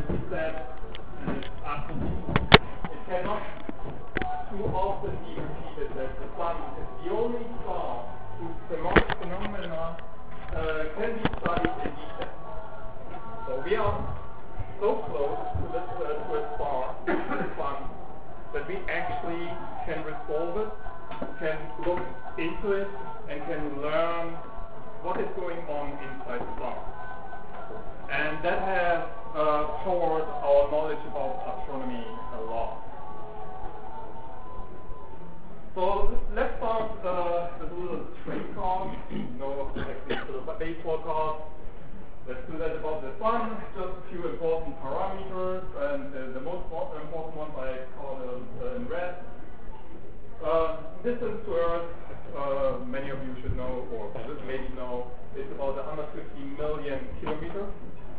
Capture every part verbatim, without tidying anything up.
he said, and it's absolutely true, it cannot too often be repeated that the sun is the only star whose phenomena uh, can be studied in detail. So we are so close to, the, uh, to a star, to the sun, that we actually can resolve it, can look into it, and can learn what is going on inside the star. And that has uh, powered our knowledge about astronomy a lot. So let's start uh, with a little trade card, no technical baseball card. Let's do that about the sun, just a few important parameters, and uh, the most important ones I colored uh, in red. Uh, distance to Earth, uh, many of you should know, or maybe know, it's about one hundred fifty million kilometers.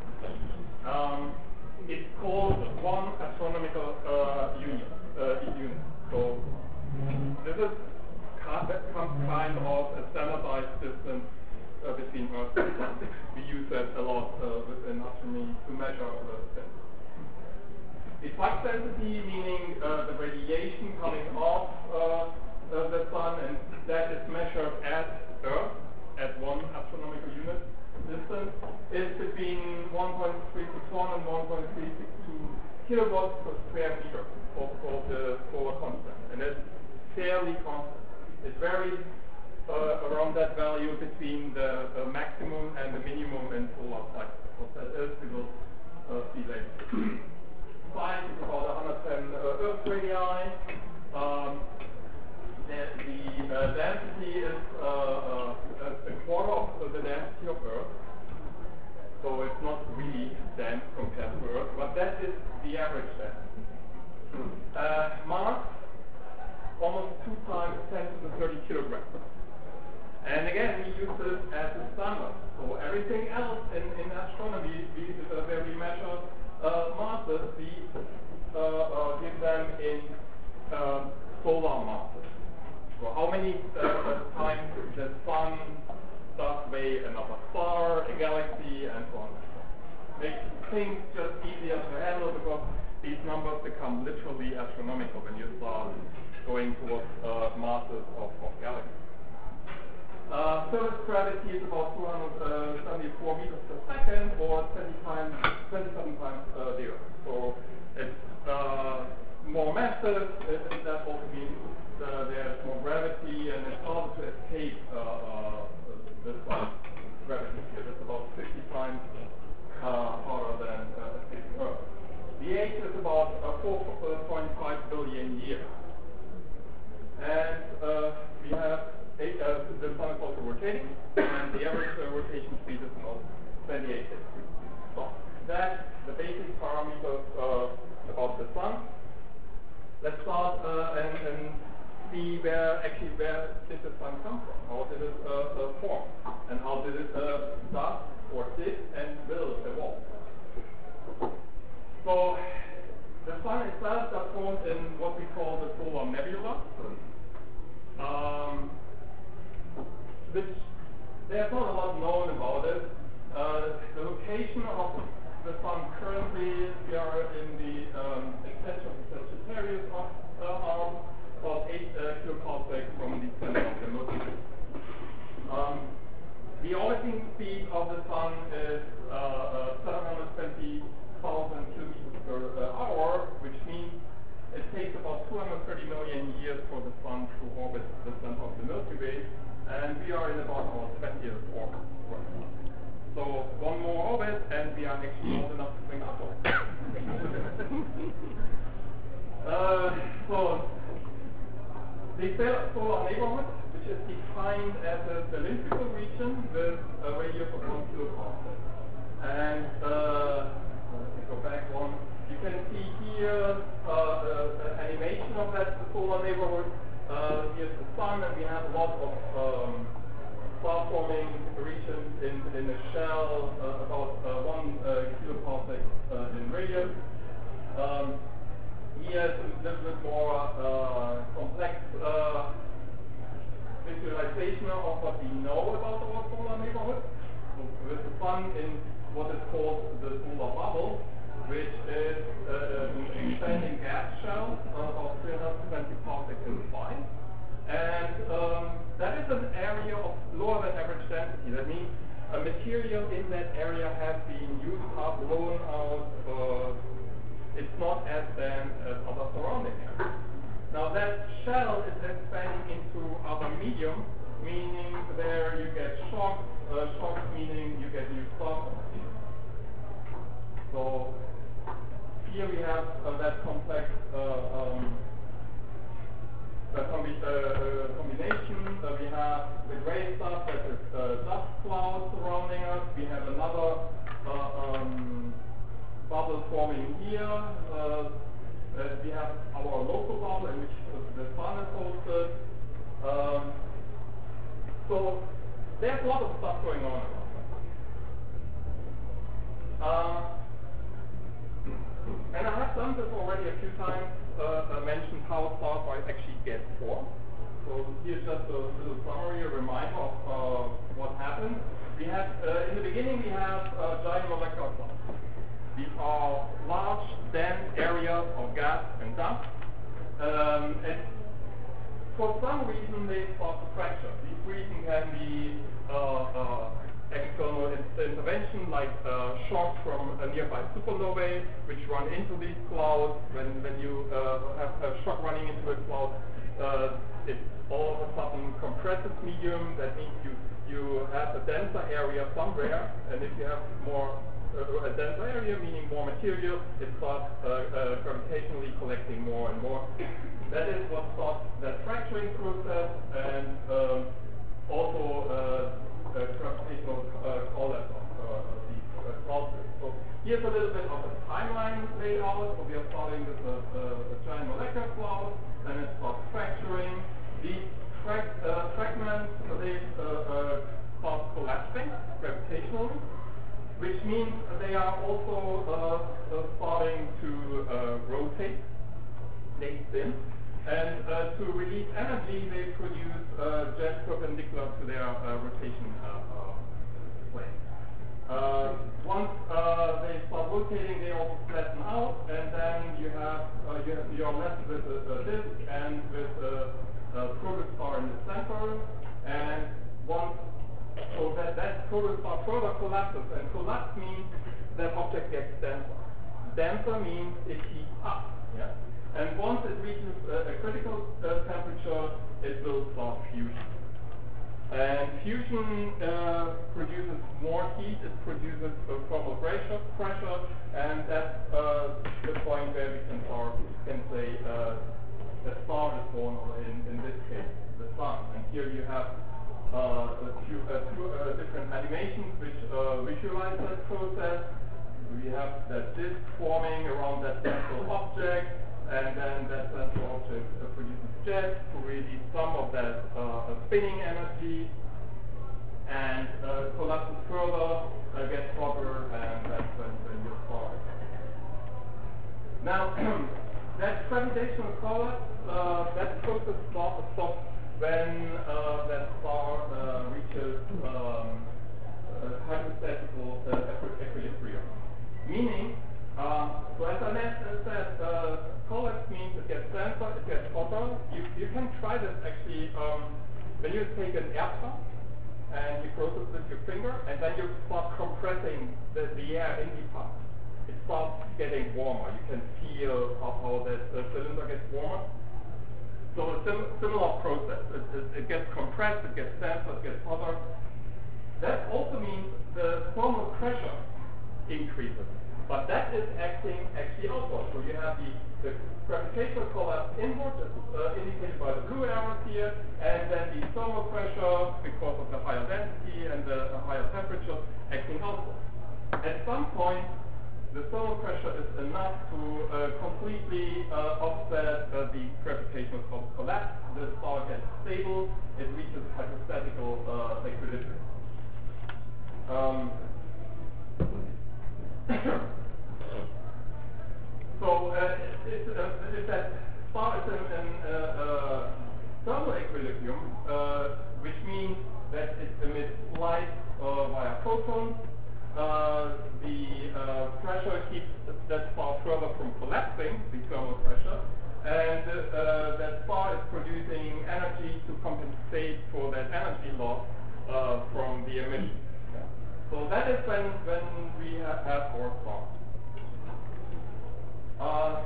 Um, it's called one astronomical uh, unit, uh, unit. So this is some kind of a standardized distance uh, between Earth and Sun. We use that a lot uh, within astronomy to measure the distance. It's high density, meaning uh, the radiation coming off uh, uh, the Sun, and that is measured at Earth at one astronomical unit distance, is between one point three six one and one point three six two kilowatts per square meter for, for the for a constant, and it's fairly constant. It varies uh, around that value between the uh, maximum and the minimum in solar cycles. What that is, we will uh, see later. Size is about one hundred ten uh, Earth radii. Um, the the uh, density is uh, uh, a quarter of the density of Earth. So it's not really dense compared to Earth, but that is the average density. Uh, Mars, almost two times ten to the thirty kilograms. And again, we use this as a standard. So everything else in, in astronomy, we, uh, where we measure uh, masses, we uh, uh, give them in uh, solar masses. So how many uh, times the sun does weigh another star, a galaxy, and so on and so on. Makes things just easier to handle because these numbers become literally astronomical when you start going towards uh, masses of, of galaxies. Uh, surface gravity is about two hundred seventy-four meters per second, or twenty times, twenty-seven times uh, the Earth. So it's uh, more massive. It, it, that also means uh, there's more gravity, and it's harder to escape uh, uh, this uh, gravity here. It's about fifty times uh, harder than uh, escaping Earth. The age is about uh, four point five billion years. And uh, we have eight, uh, the sun is also rotating, and the average uh, rotation speed is about twenty-eight degrees. So that's the basic parameters uh, about the sun. Let's start uh, and, and see where actually where did the sun come from? How did it uh, uh, form? And how did it uh, start, or did and will evolve? So the sun itself got formed in what we call the solar nebula. Um, which there's not a lot known about it. Uh, the location of the sun currently, we are in the um, extension of the Sagittarius uh, arm, about eight uh, kiloparsecs from the center of the Milky Way. Um, the orbiting speed of the sun is uh, uh, seven hundred twenty thousand kilometers per uh, hour, which means it takes about two hundred thirty million years for the sun to orbit the center of the Milky Way, and we are in about our twentieth orbit right now. So one more orbit, and we are actually old enough to bring up uh, So the solar neighborhood, which is defined as a cylindrical region with a radius of one kiloparsec. And uh, let me go back one. You can see here uh, uh, an animation of that solar neighborhood. Uh, here's the sun, and we have a lot of um, star-forming regions in, in a shell, uh, about uh, one uh, kiloparsec uh, in radius. Um, here's a little bit more uh, complex uh, visualization of what we know about our solar neighborhood. So with the sun in what is called the solar bubble, which not as dense as other surrounding areas. Now that shell is expanding into other medium, meaning there you get shocks, uh, shocks meaning you get new stars. So here we have uh, that complex uh, um, uh, combi uh, uh, combination. Uh, we have the gray stuff that is uh, dust cloud surrounding us. We have another uh, um, bubble forming here. Uh, uh, we have our local bubble in which uh, the sun is hosted. Um, so there's a lot of stuff going on. Uh, and I have done this already a few times, uh, I mentioned how stars might actually get formed. So here's just a little summary, a reminder of uh, what happened. We have, uh, in the beginning we have uh, giant molecular clouds. These are large, dense areas of gas and dust. Um, and for some reason they start to fracture. These reasons can be uh, uh, external in intervention, like uh, shocks from a nearby supernovae, which run into these clouds. When, when you uh, have a shock running into a cloud, uh, it all of a sudden compresses medium. That means you, you have a denser area somewhere, and if you have more uh, a denser area, meaning more material, it starts uh, uh, gravitationally collecting more and more. That is what starts that fracturing process, and um, also uh, Uh, gravitational uh, collapse of uh, these uh, clouds. So here's a little bit of a timeline laid out. So we are starting with a, a, a giant molecular cloud, then it starts fracturing. These fra uh, fragments they uh, uh, start collapsing gravitationally, which means they are also uh, uh, starting to uh, rotate. They spin. And uh, to release energy, they produce uh, jets perpendicular to their uh, rotation uh, uh, plane. Uh, once uh, they start rotating, they also flatten out, and then you have uh, you have you are left with a, a disk and with a, a protostar in the center. And once so that that protostar further collapses, and collapse means that object gets denser. Denser means it heats up. Yeah. And once it reaches uh, a critical uh, temperature, it will start fusion. And fusion uh, produces more heat, it produces uh, thermal pressure, pressure, and that's uh, the point where we can, or can say uh, the star is born, or in, in this case, the sun. And here you have uh, a few, uh, two uh, different animations which uh, visualize that process. We have that disk forming around that central object, and then that central object uh, produces jets to release some of that uh, spinning energy, and uh, collapses further, uh, gets hotter, and that's when, when you start. Now, that gravitational collapse, uh, that process stops stop when uh, that star uh, reaches um, uh, hydrostatic uh, equilibrium. Meaning, uh, so as I said, uh, collapse means it gets denser, it gets hotter. You, you can try this actually um, when you take an air pump and you process with your finger, and then you start compressing the, the air in the pump. It starts getting warmer. You can feel how, how that the cylinder gets warmer. So a sim similar process. It, it, it gets compressed, it gets denser, it gets hotter. That also means the thermal pressure increases. But that is acting actually outward. So you have the, the gravitational collapse inward, uh, indicated by the blue arrows here, and then the thermal pressure, because of the higher density and the, the higher temperature, acting outward. At some point, the thermal pressure is enough to uh, completely uh, offset uh, the gravitational collapse. The star gets stable, it reaches hydrostatical uh, equilibrium. Um, So uh, it's, uh, it's that star is in, in uh, uh, thermal equilibrium, uh, which means that it emits light uh, via photons. Uh, the uh, pressure keeps that star further from collapsing, the thermal pressure, and uh, that star is producing energy to compensate for that energy loss uh, from the emission. Yeah. So that is when, when we have, have our star. Uh,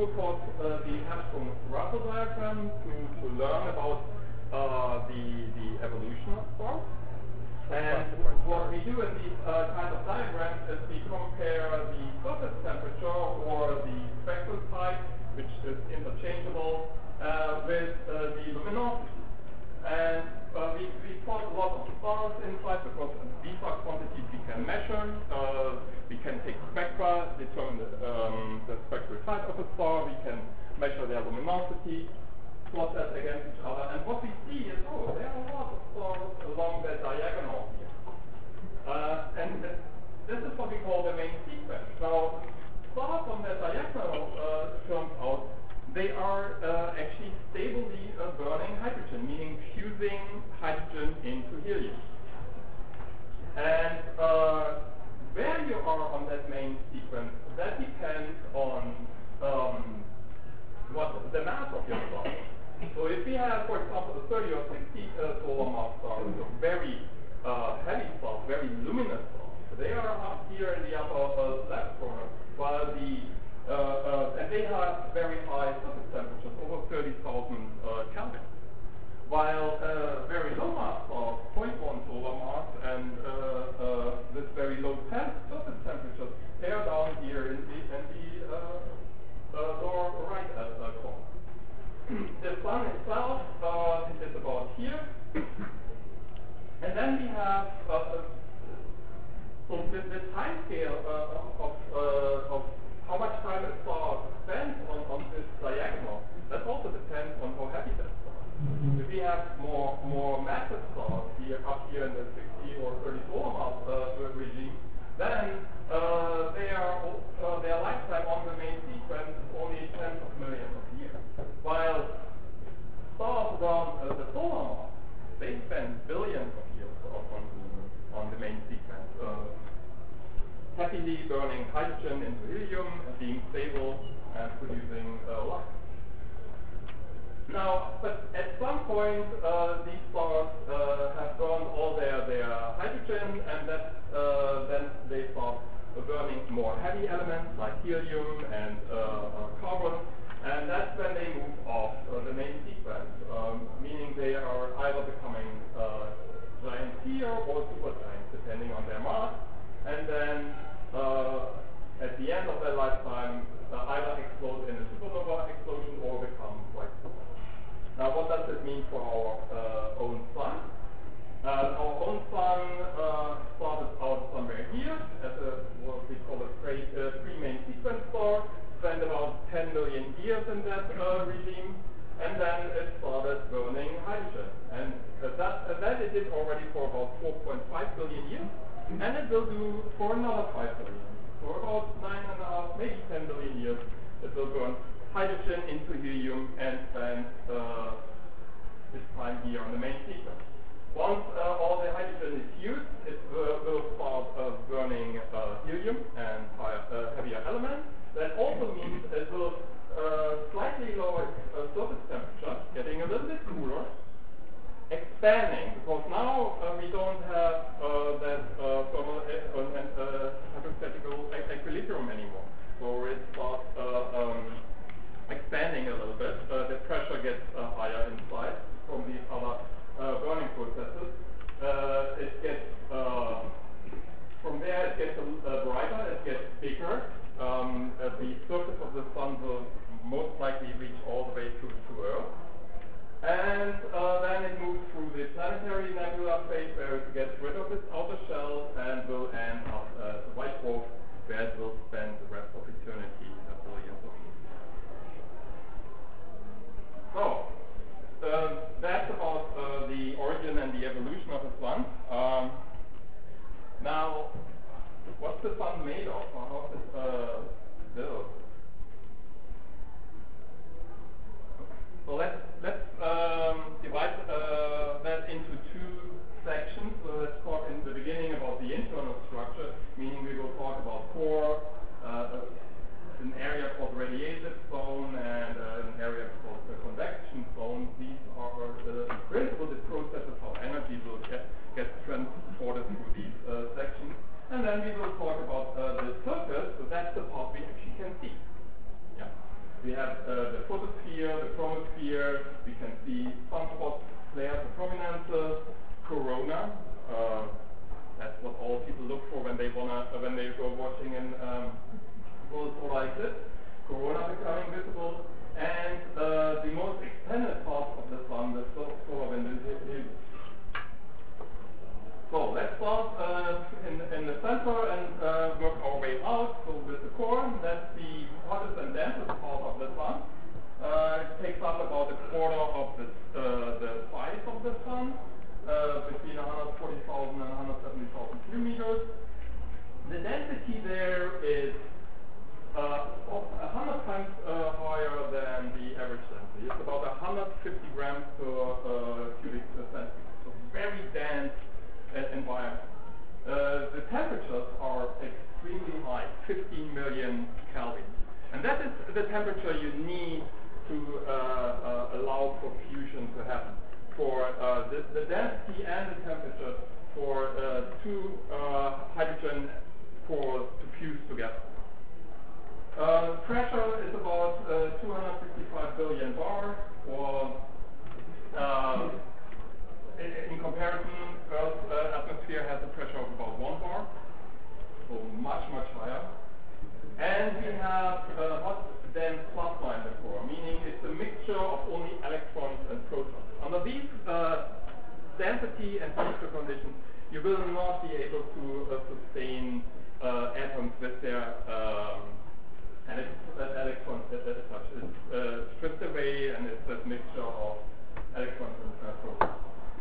of course, uh, the Hertzsprung-Russell diagram to, to learn about uh, the, the evolution of stars. And what we do in these uh, kind of diagrams is we compare the surface temperature or the spectral type, which is interchangeable, uh, with uh, the luminosity. And uh, we, we plot a lot of stars inside because these are quantities we can measure. Uh, we can take spectra, determine the, um, the spectral type of a star. We can measure their luminosity, plot that against each other. And what we see is, oh, there are a lot of stars along the diagonal here. Uh, and th this is what we call the main sequence. Now, stars on the diagonal uh, turns out they are uh, actually stably uh, burning hydrogen, meaning fusing hydrogen into helium. And uh, where you are on that main sequence, that depends on um, what the mass of your star. So if we have, for example, a thirty or sixty uh, solar mass stars, so very uh, heavy stars, very luminous stars, so they are up here in the upper uh, left corner, while the Uh, uh, and they have very high surface temperatures, over thirty thousand uh, Kelvin. While uh, very low mass stars, zero point one solar mass, and uh, uh, this very low temp surface temperatures, they are down here in the, in the uh, uh, lower right uh, corner. The sun itself uh, is about here, and then we have uh, so the, the time scale uh, of, uh, of how much time a star spends on, on this diagonal, that also depends on how heavy that star is. Mm-hmm. If we have more more massive stars here up here in the sixty or thirty solar mass uh, regime, then uh, they are uh, their lifetime on the main sequence is only tens of millions of years. While stars around uh, the solar mass, they spend billions of years on, on, on the main sequence. Uh, happily burning hydrogen into helium, being stable, and producing uh, light. Now, but at some point, uh, these stars uh, have burned all their, their hydrogen, and that, uh, then they start burning more heavy elements like helium and uh, uh, carbon, and that's when they move off uh, the main sequence, um, meaning they are either becoming uh, giants here or supergiants, depending on their mass. And then uh, at the end of their lifetime, uh, either explode in a supernova explosion or become quite small. Now, what does this mean for our uh, own sun? Uh, our own sun uh, started out somewhere here as a what we call a pre, uh, pre-main sequence star, spent about ten million years in that uh, regime, and then it started burning hydrogen. And uh, that, uh, that it did already for about four point five billion years. And it will do for another five billion. For about nine and a half, maybe ten billion years, it will burn hydrogen into helium and spend uh, its time here on the main sequence. Once uh, all the hydrogen is used, it will, will start uh, burning uh, helium and higher, uh, heavier elements. That also means it will uh, slightly lower its uh, surface temperature, getting a little bit cooler, expanding, because now uh, we don't have uh, that uh, thermal uh, and uh, hydrostatical equilibrium anymore. So it starts uh, um, expanding a little bit. Uh, the pressure gets uh, higher inside from these other uh, burning processes. Uh, it gets uh, from there it gets uh, brighter, it gets bigger. Um, uh, the surface of the sun will most likely reach all the way to, to Earth. And uh, then it moves through the planetary nebula phase, where it gets rid of its outer shell and will end up as a white dwarf, where it will spend the rest of eternity, a billions of years. So, uh, that's about uh, the origin and the evolution of the sun. Um, now, what's the sun made of, or how is it uh, built? So let's, let's um, divide uh, that into two sections. So let's talk in the beginning about the internal structure, meaning we will talk about core, uh, here we can see sunspots, flares, and prominences, corona. Uh, that's what all people look for when they wanna uh, when they go watching in um, solar eclipse. Corona becoming visible, and uh, the most extended part of the sun, the solar wind, is so let's start uh, in, in the center and uh, work our way out. So with the core, that's the hottest and densest part of the sun. Uh, it takes up about a quarter of the, uh, the size of the sun, uh, between one hundred forty thousand and one hundred seventy thousand kilometers. The density there is uh, one hundred times uh, higher than the average density. It's about one hundred fifty grams per uh, cubic centimeter. So very dense environment. Uh, the temperatures are extremely high, fifteen million Kelvin. And that is the temperature you need to uh, uh, allow for fusion to happen. For uh, the, the density and the temperature for uh, two uh, hydrogen cores to fuse together. Uh, pressure is about uh, two hundred sixty-five billion bar, or uh, in, in comparison, Earth's uh, atmosphere has a pressure of about one bar, so much, much higher. And we have a hot, dense plasma in the core, meaning it's a mixture of only electrons and protons. Under these uh, density and temperature conditions, you will not be able to uh, sustain uh, atoms with their um, elect uh, electrons as such. It's uh, stripped away, and it's a mixture of electrons and uh, protons.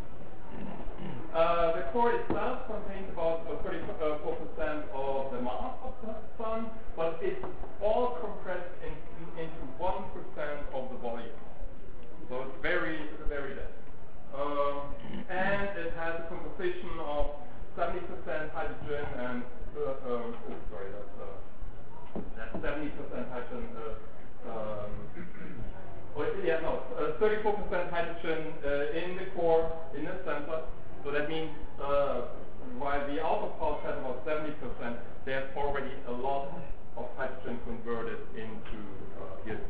Uh, the core itself contains about thirty-four percent of the mass of the sun, but it's all compressed in, in, into one percent of the volume. So it's very, very dense. Um, and it has a composition of seventy percent hydrogen and, uh, um, oh, sorry, that's, uh, that's seventy percent hydrogen. Uh, um, oh, yeah, no, uh, thirty-four percent hydrogen uh, in the core, in the center. So that means uh, while the outer part has about seventy percent, there's already a lot of hydrogen converted into uh, helium.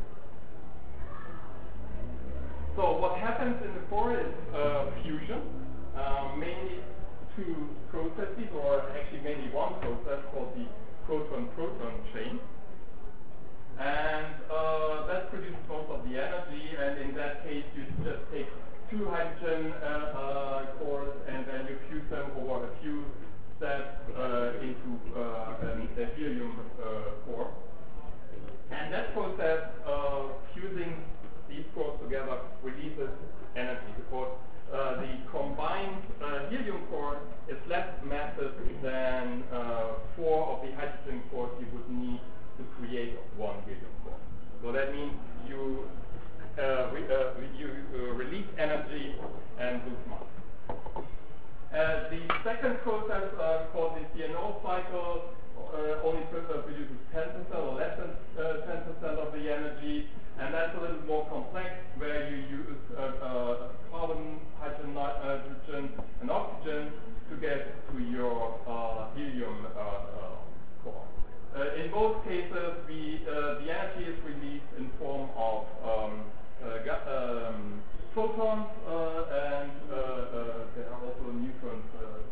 So what happens in the core is uh, fusion, uh, mainly two processes, or actually mainly one process called the proton-proton chain. And uh, that produces most of the energy, and in that case you just take two hydrogen uh, uh, cores, and then you fuse them over a few steps uh, into uh, an, a helium uh, core. And that process, uh, fusing these cores together, releases energy, because uh, the combined uh, helium core is less massive than uh, four of the hydrogen cores you would need to create one helium core. So that means you Uh, re, uh, you uh, release energy and lose mass. Uh, the second process, uh, called the C N O cycle, uh, only pr uh, produces ten percent or less than uh, ten percent of the energy, and that's a little more complex, where you use uh, uh, carbon, hydrogen, nitrogen, and oxygen to get to your uh, helium uh, uh, core. Uh, in both cases, we, uh, the energy is released in form of um, Uh, um, photons, uh, and uh, uh, there are also neutrons. Uh.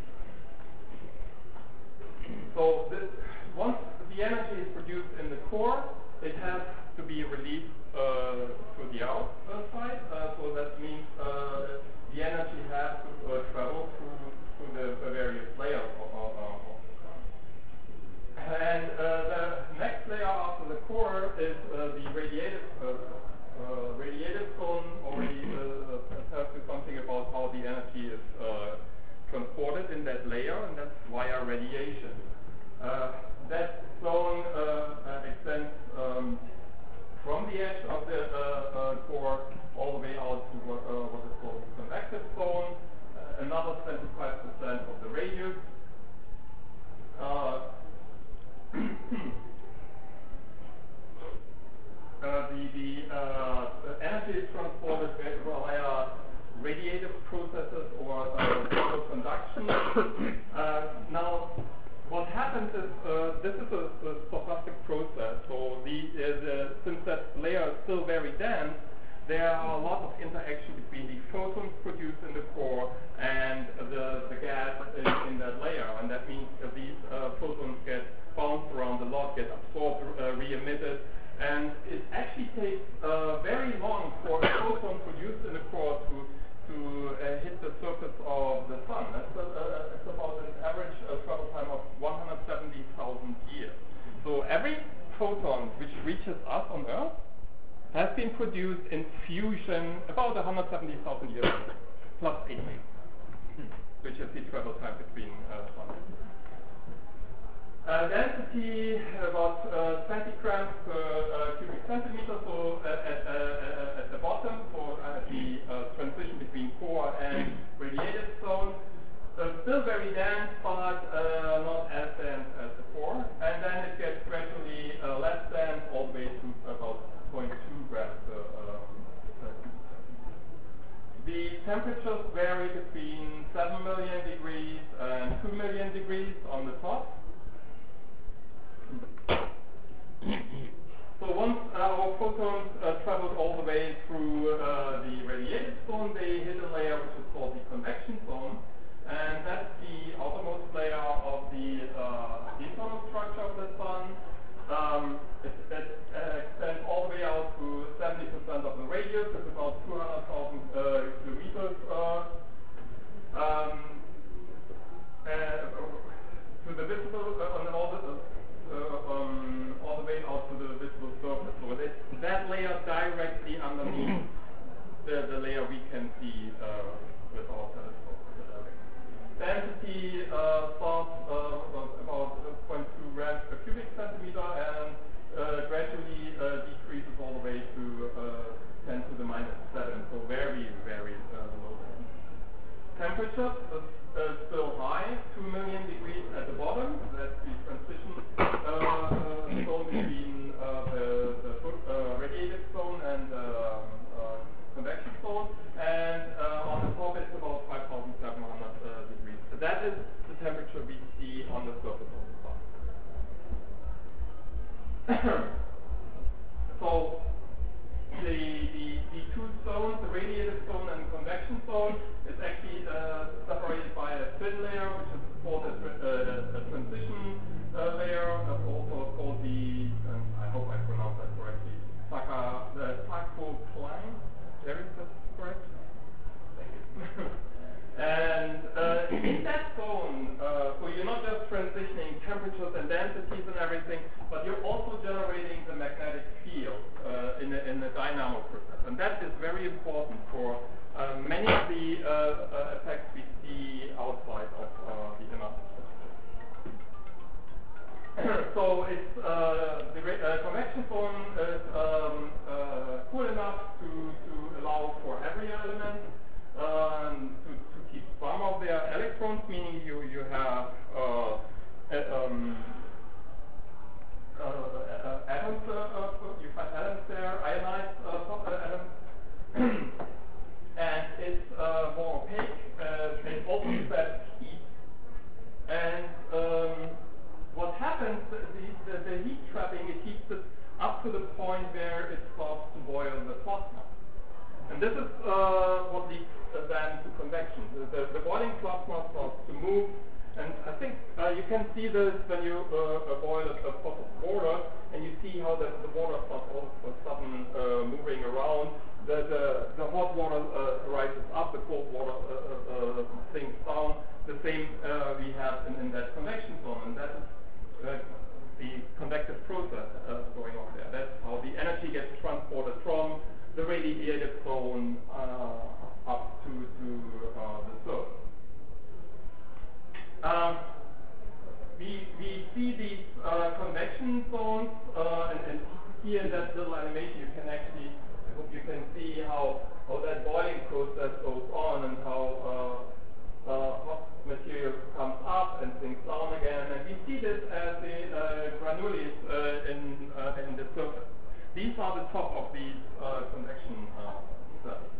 So this, once the energy is produced in the core, it has to be released uh, to the outside. Uh, so that means uh, the energy has to uh, travel through, through the uh, various layers of, of, of the sun. And uh, the next layer after the core is uh, the radiative uh, Uh, radiative zone. Already uh, tells you something about how the energy is uh, transported in that layer, and that's via radiation. Uh, that zone uh, uh, extends um, from the edge of the uh, uh, core all the way out to what, uh, what is called the convective zone, uh, another twenty-five percent of the radius. Uh, Uh, the the, uh, the energy is transported via radiative processes or uh, conduction. uh, now, what happens is uh, this is a, a stochastic process. So the, uh, the since that layer is still very dense, there are a lot of interaction between the photons produced in the core and the, the gas in, in that layer, and that means uh, these uh, photons get bounced around a lot, get absorbed, uh, re-emitted, and it actually takes uh, very long for a photon produced in the core to to uh, hit the surface of the sun. That's, uh, uh, that's about an average uh, travel time of one hundred seventy thousand years. So every photon which reaches us on Earth has been produced in fusion about one hundred seventy thousand years ago, plus eight days, which is the travel time between uh, sun and Earth. Uh, density about uh, twenty grams per uh, cubic centimeter, so uh, at, uh, at the bottom, so at the uh, transition between core and radiated zone. Uh, still very dense, but uh, not as dense as the core. And then it gets gradually uh, less dense all the way to about zero point two grams per uh, centimeter. The temperatures vary between seven million degrees and two million degrees on the top. So once uh, our photons uh, traveled all the way through uh, the radiated zone, they hit a layer which is called the convection zone, and that's the outermost layer of the uh, internal structure of the sun. Um, it it uh, extends all the way out to seventy percent of the radius. It's about two hundred thousand uh, kilometers uh, um, uh, to the visible uh, on all the Uh, um, all the way out to the visible surface. So it's that layer directly underneath the, the layer we can see uh, with our telescope. Density uh, starts uh, about zero point two grams per cubic centimeter and uh, gradually uh, decreases all the way to uh, ten to the minus seven. So very, very uh, low density. Temperature is uh, still high, two million degrees at the bottom. That's the transition uh, uh, zone between uh, the, the uh, radiated zone and uh, uh, convection zone. And uh, on the top it's about five thousand seven hundred uh, degrees. So that is the temperature we see on the surface of the sun. So the, the, the two zones, the radiated zone and convection zone, is actually uh, separated by a thin layer, which is called a, uh, a transition uh, layer, uh, also called the, um, I hope I pronounced that correctly, Saka, the sarcocline. Jerry, is that correct? Thank you. And uh, in that zone, uh, so you're not just transitioning temperatures and densities and everything, but you're also generating the magnetic field uh, in, a, in a dynamo process. And that is very important for uh, many of the uh, uh, effects we see outside of uh, the inner structure. So it's, uh, the uh, convection zone is um, uh, cool enough to, to allow for every element um, to, to keep some of their electrons, meaning you, you have uh, uh, um, uh, uh, atoms, uh, uh, you find atoms there, ionized uh, atoms, and it's uh, more opaque, uh, it also traps heat. And um, what happens, the, the, the heat trapping, it heats it up to the point where it starts to boil the plasma. And this is uh, what leads uh, then to convection. The, the, the boiling plasma starts to move, and I think uh, you can see this when you uh, boil a, a pot of water, and you see how the, the water starts all of a sudden uh, moving around. The, the, the hot water uh, rises up, the cold water uh, uh, sinks down. The same uh, we have in, in that convection zone, and that is uh, the convective process uh, going on there. That's how the energy gets transported from the radiated zone uh, up to, to uh, the surface. Um, we, we see these uh, convection zones, uh, and, and here in that little animation you can actually, I hope you can see how, how that boiling process goes on and how uh, uh, hot material comes up and sinks down again. And we see this as the uh, granules uh, in, uh, in the surface. These are the top of these uh, convection uh, cells.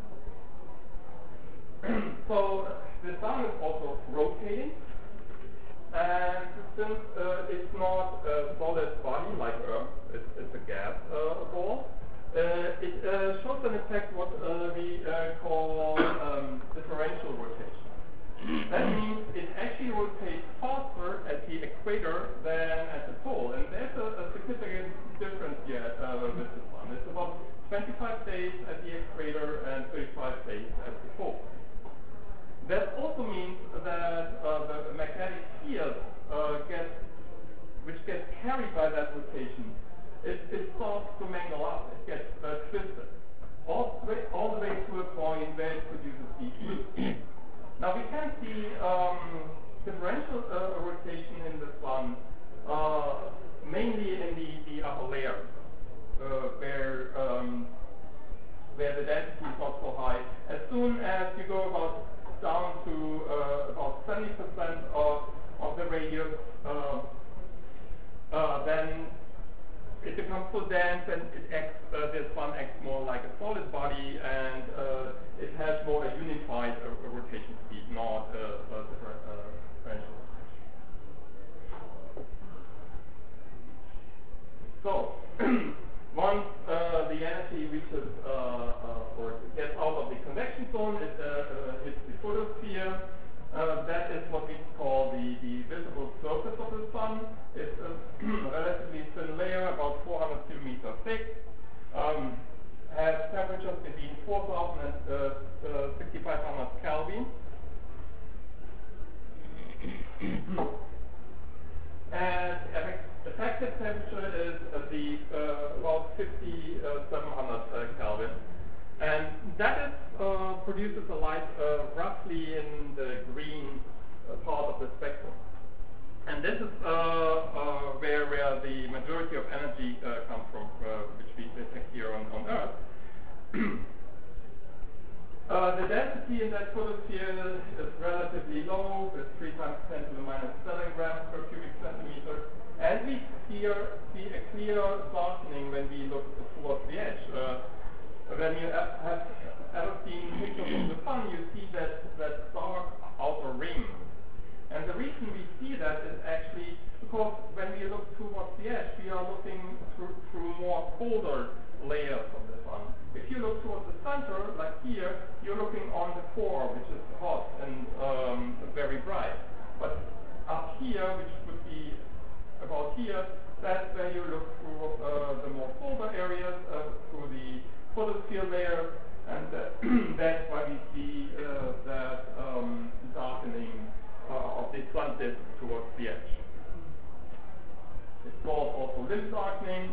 So the sun is also rotating, and since uh, it's not a solid body like Earth, it's, it's a gas uh, ball, uh, it uh, shows an effect what uh, we uh, call um, differential rotation. That means it actually rotates faster at the equator than at the pole, and there's a, a significant difference here uh, with this one. It's about twenty-five days at the equator and thirty-five days at the pole. That also means that uh, the magnetic field uh, gets, which gets carried by that rotation, it, it starts to mangle up. It gets uh, twisted all the way, all the way to a point where it produces these loops. Now we can see um, differential uh, rotation in the sun uh, mainly in the, the upper layers, uh, where um, where the density is not so high. As soon as you go about down to uh, about seventy percent of of the radius, uh, uh, then it becomes so dense and it acts, uh, the sun acts more like a solid body, and uh, it has more a unified uh, rotation speed, not a, a different, uh, differential rotation. So, once uh, the energy reaches uh, uh, or gets out of the convection zone, it uh, uh, hits the photosphere. Uh, that is what we call the, the visible surface of the sun. It's a relatively thin layer, about four hundred kilometers thick. Um, has temperatures between four thousand and uh, uh, sixty-five hundred Kelvin. And effective temperature is uh, the uh, about fifty-seven hundred uh, Kelvin. And that is, uh, produces a light uh, roughly in the green uh, part of the spectrum. And this is uh, uh, where, where the majority of energy uh, comes from, uh, which we detect here on, on Earth. uh, the density in that photosphere is relatively low. It's three times ten to the minus seven grams per cubic centimeter. And we here see a clear darkening when we look towards the edge. Uh, When you have ever seen pictures of the sun, you see that, that dark outer ring. And the reason we see that is actually because when we look towards the edge, we are looking through, through more colder layers of the sun. If you look towards the center, like here, you're looking on the core, which is hot and um, very bright. But up here, which would be about here, that's where you look through uh, the more colder areas, uh, through the photosphere layer, and uh, that's why we see uh, that um, darkening uh, of the sun disk towards the edge. It's called also limb darkening.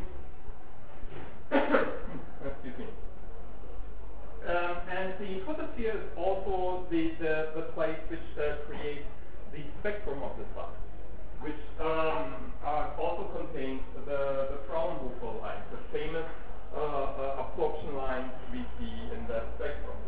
Excuse me. Um, and the photosphere is also the, the, the place which uh, creates the spectrum of the sun, which um, uh, also contains the, the Fraunhofer line, the famous Uh, uh, absorption lines we see in that spectrum.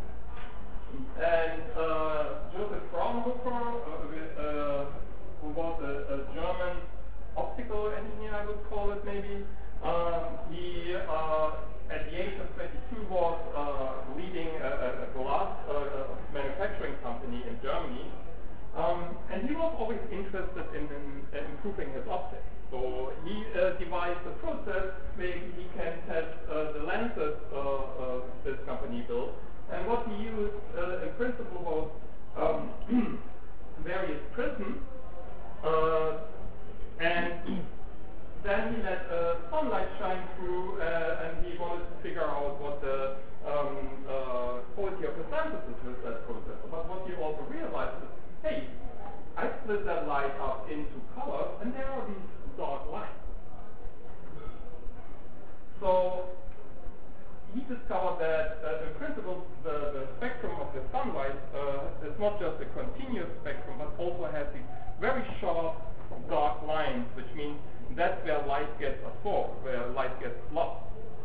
And uh, Joseph Fraunhofer, uh, uh, who was a, a German optical engineer, I would call it maybe, um, he uh, at the age of twenty-two was uh, leading a, a glass uh, manufacturing company in Germany, um, and he was always interested in, in, in improving his optics. So he uh, devised a process where he can test uh, the lenses uh, uh, this company built. And what he used uh, in principle was um, various prisms. Uh, and then he let uh, sunlight shine through, uh, and he wanted to figure out what the um, uh, quality of the synthesis with that process. But what he also realized is, hey, I split that light up into colors, and there are these dark lines. So he discovered that uh, in principle the, the spectrum of the sunlight uh, is not just a continuous spectrum, but also has these very sharp dark lines, which means that's where light gets absorbed, where light gets lost.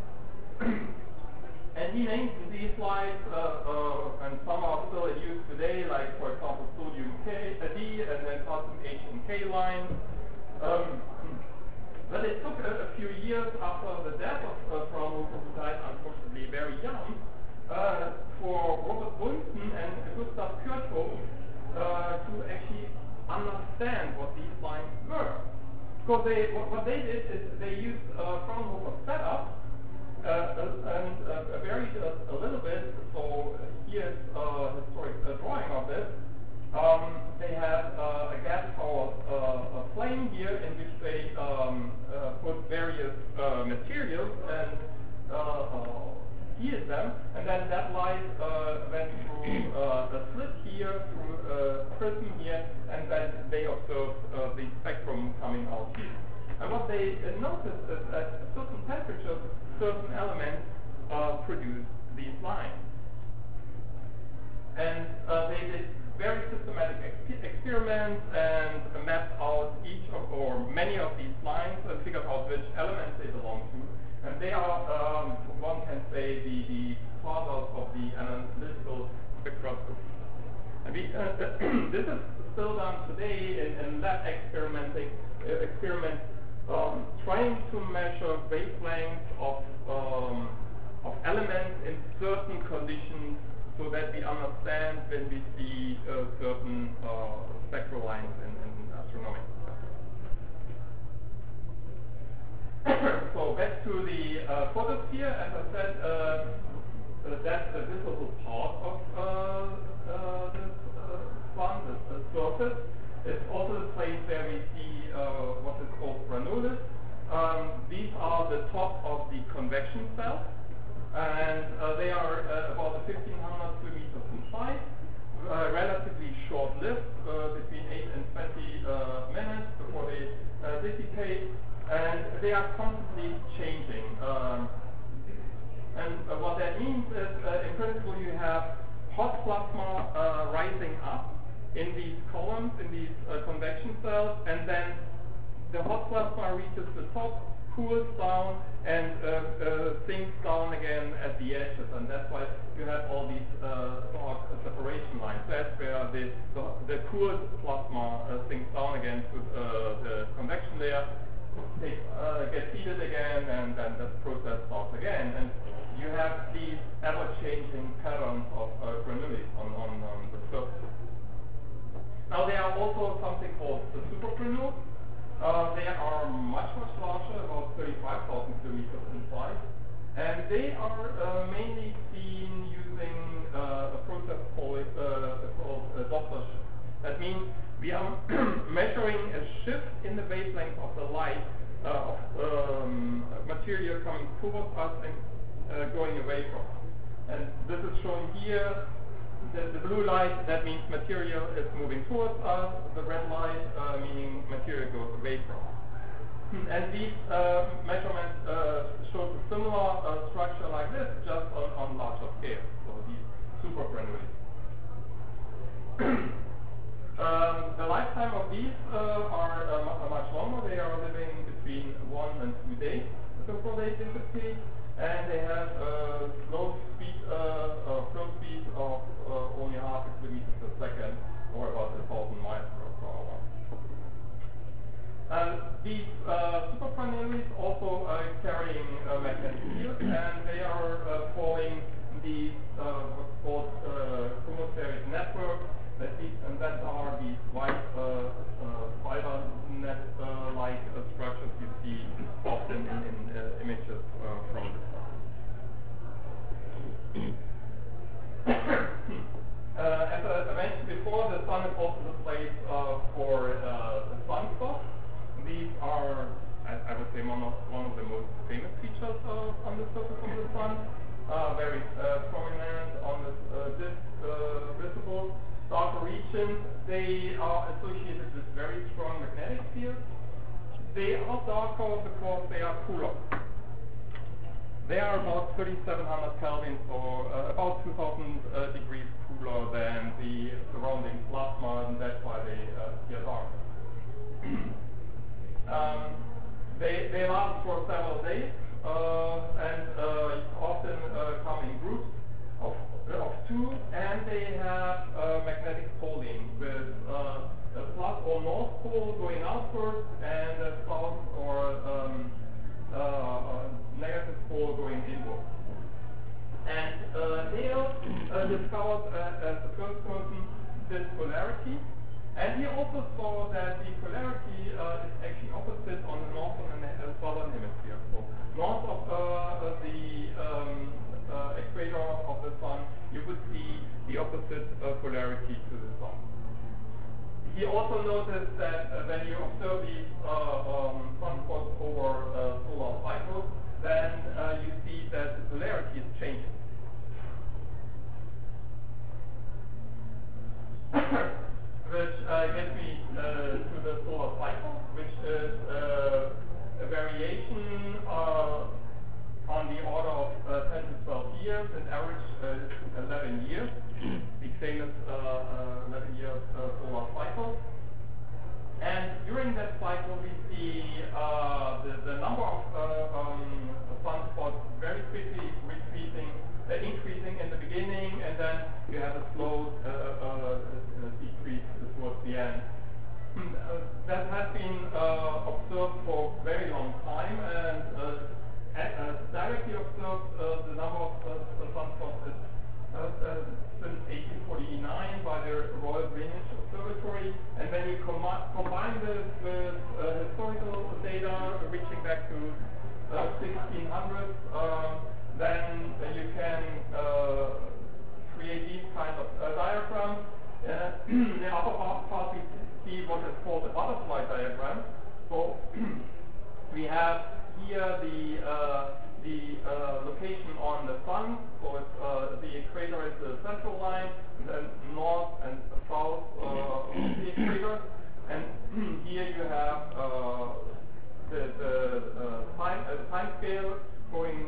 And he named these lights, uh, uh, and some are still in use today, like for example sodium K, uh, D, and then potassium H and K lines. Um, but it took a, a few years after the death of uh, Fraunhofer, who died unfortunately very young, uh, for Robert Bunsen and Gustav Kirchhoff uh, to actually understand what these lines were. Because they, what, what they did is they used uh, Fraunhofer setup uh, and uh, vary a, a little bit. So here's a historic uh, drawing of this. Um, they have uh, a gas-powered uh, a flame here in which they um, uh, put various uh, materials and uh, uh, heated them, and then that light uh, went through uh, a slit here, through a prism here, and then they observed uh, the spectrum coming out here. And what they uh, noticed is that at certain temperatures, certain elements uh, produce these lines. And uh, they did very systematic exp experiments and uh, mapped out each of, or many of these lines and figured out which elements they belong to. And they are, um, one can say, the, the fathers of the analytical spectroscopy. And we, uh, this is still done today in, in lab experimenting, uh, experiments, um, trying to measure wavelengths of, um, of elements in certain conditions, so that we understand when we see uh, certain uh, spectral lines in, in astronomy. So back to the uh, photosphere, as I said, uh, uh, that's the visible part of uh, uh, this uh, sun, the, the surface. It's also the place where we see uh, what is called granules. Um, these are the top of the convection cells. And uh, they are uh, about fifteen hundred kilometers in size, uh, relatively short-lived, uh, between eight and twenty uh, minutes before they uh, dissipate, and they are constantly changing. Um, and uh, what that means is, uh, in principle, you have hot plasma uh, rising up in these columns, in these uh, convection cells, and then the hot plasma reaches the top, cools down, and uh, uh, sinks down again at the edges, and that's why you have all these uh, dark uh, separation lines. That's where the, the, the cooled plasma uh, sinks down again to uh, the convection layer, they uh, get heated again, and then the process starts again. And you have these ever-changing patterns of uh, granules on, on, on the surface. Now there are also something called the supergranules. Uh, they are much, much larger, about thirty-five thousand kilometers in size, and they are uh, mainly seen using uh, a process called, uh, called uh, Doppler shift. That means we are measuring a shift in the wavelength of the light uh, of um, material coming towards us and uh, going away from us. And this is shown here. The, the blue light, that means material is moving towards us. The red light, uh, meaning material goes away from us. And these uh, measurements uh, show a similar uh, structure like this, just on, on larger scale. So these supergranules. um, the lifetime of these uh, are uh, much longer. They are living between one and two days before they dissipate. And they have a uh, slow speed, uh, uh, flow speed of uh, only half a kilometer per second, or about a thousand miles per hour. And these uh, supergranules also uh, carrying uh, magnetic fields, and they are uh, forming these uh, what's called uh, chromospheric networks. That these and that are these white uh, uh, fiber net-like uh, uh, structures you see often in, in uh, images uh, from the sun. uh, as I mentioned before, the sun is also the place uh, for uh, the sunspots. These are, I, I would say, one of, one of the most famous features uh, on the surface of the sun. Uh, very uh, prominent on this uh, disk uh, visible. Darker regions, they are associated with very strong magnetic fields. They are darker because they are cooler. They are about thirty-seven hundred Kelvin, or uh, about two thousand uh, degrees cooler than the surrounding plasma, and that's why they uh, appear dark. um, they, they last for several days, uh, and uh, often uh, come in groups of of two, and they have uh, magnetic poling with uh, a plus or north pole going outwards and a south or um, uh, negative pole going inward. And uh, Hale uh, discovered uh, as the first person this polarity, and he also saw that the polarity uh, is actually opposite on the northern and the southern hemisphere. So north of uh, the he also noticed that uh, when you observe these uh, um, sunspots over uh, solar cycles, then uh, you see that the polarity is changing. Which uh, gets me uh, to the solar cycle, which is uh, a variation uh, on the order of uh, ten to twelve years, and average uh, eleven years, the famous uh, uh, eleven year uh, solar cycle. And during that cycle, we see uh, the, the number of uh, um, sunspots very quickly retreating, uh, increasing in the beginning, and then you have a slow uh, uh, decrease towards the end. Uh, that has been uh, observed for a very long time, and uh, at, uh, directly observed uh, the number of uh, sunspots is uh, uh, since eighteen forty-nine by the Royal Greenwich Observatory, and when you com combine this with uh, historical data reaching back to uh, sixteen hundred, um, then uh, you can uh, create these kind of uh, diagrams. Uh, in the upper part we see what is called a butterfly diagram. So we have here the uh, the uh, location on the sun. So it's, uh, the equator is the central line, and then north and south uh, of the equator. And here you have uh, the, the uh, time uh, time scale going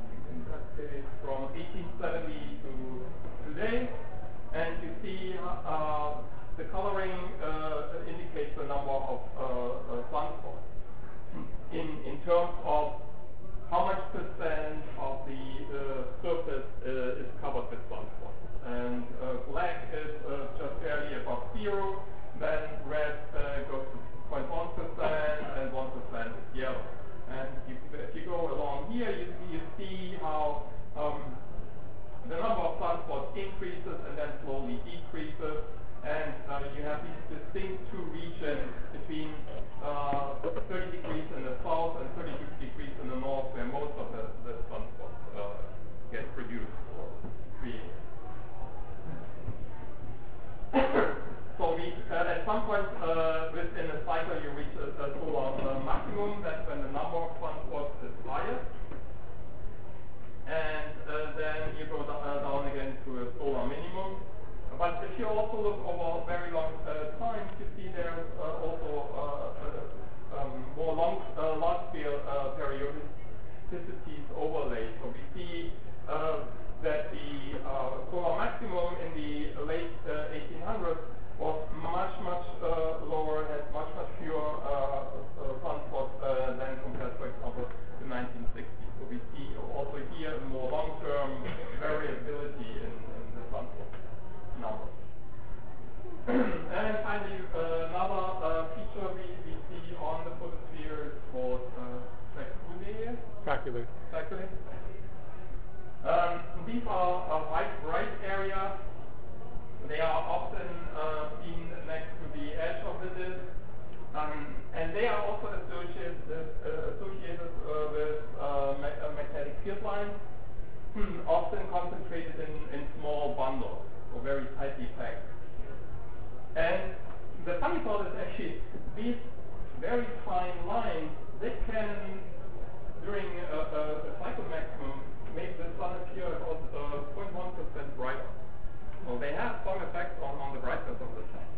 from eighteen seventy to today. And you see uh, the coloring uh, indicates the number of uh, uh, sunspots in in terms of how much percent of the uh, surface uh, is covered with sunspots. And uh, black is uh, just barely above zero. Then red uh, goes to zero point one percent, and one percent is yellow. And you, if you go along here, you, you see how um, the number of sunspots increases and then slowly decreases, and uh, you have these distinct two regions between uh, thirty degrees in the south and thirty-two degrees in the north, where most of the, the sunspots uh, get produced or created. So we, uh, at some point uh, within a cycle, you reach a, a solar uh, maximum. That's when the number of sunspots is highest. And uh, then you go uh, down again to a solar minimum. But if you also look over very long uh, times, you see there's uh, also uh, uh, um, more long, uh, large-scale uh, periodicities overlay. So we see uh, that the uh, solar maximum in the late uh, eighteen hundreds was much, much uh, lower, had much, much fewer uh, uh, sunspots uh, than compared, for example, to nineteen sixty. So we see also here more long-term variability in, in the sunspot number. And finally, uh, another uh, feature we, we see on the photosphere is called uh, faculae. Faculae. Faculae. Um, these are uh, white bright areas. They are often uh, seen next to the edge of the disk. Um, and they are also associated, uh, associated uh, with uh, ma uh, magnetic field lines, often concentrated in, in small bundles, or very tightly packed. And the funny part is actually these very fine lines, they can, during a, a, a cycle maximum, make the sun appear about uh, zero point one percent brighter. So they have some effect on, on the brightness of the sun.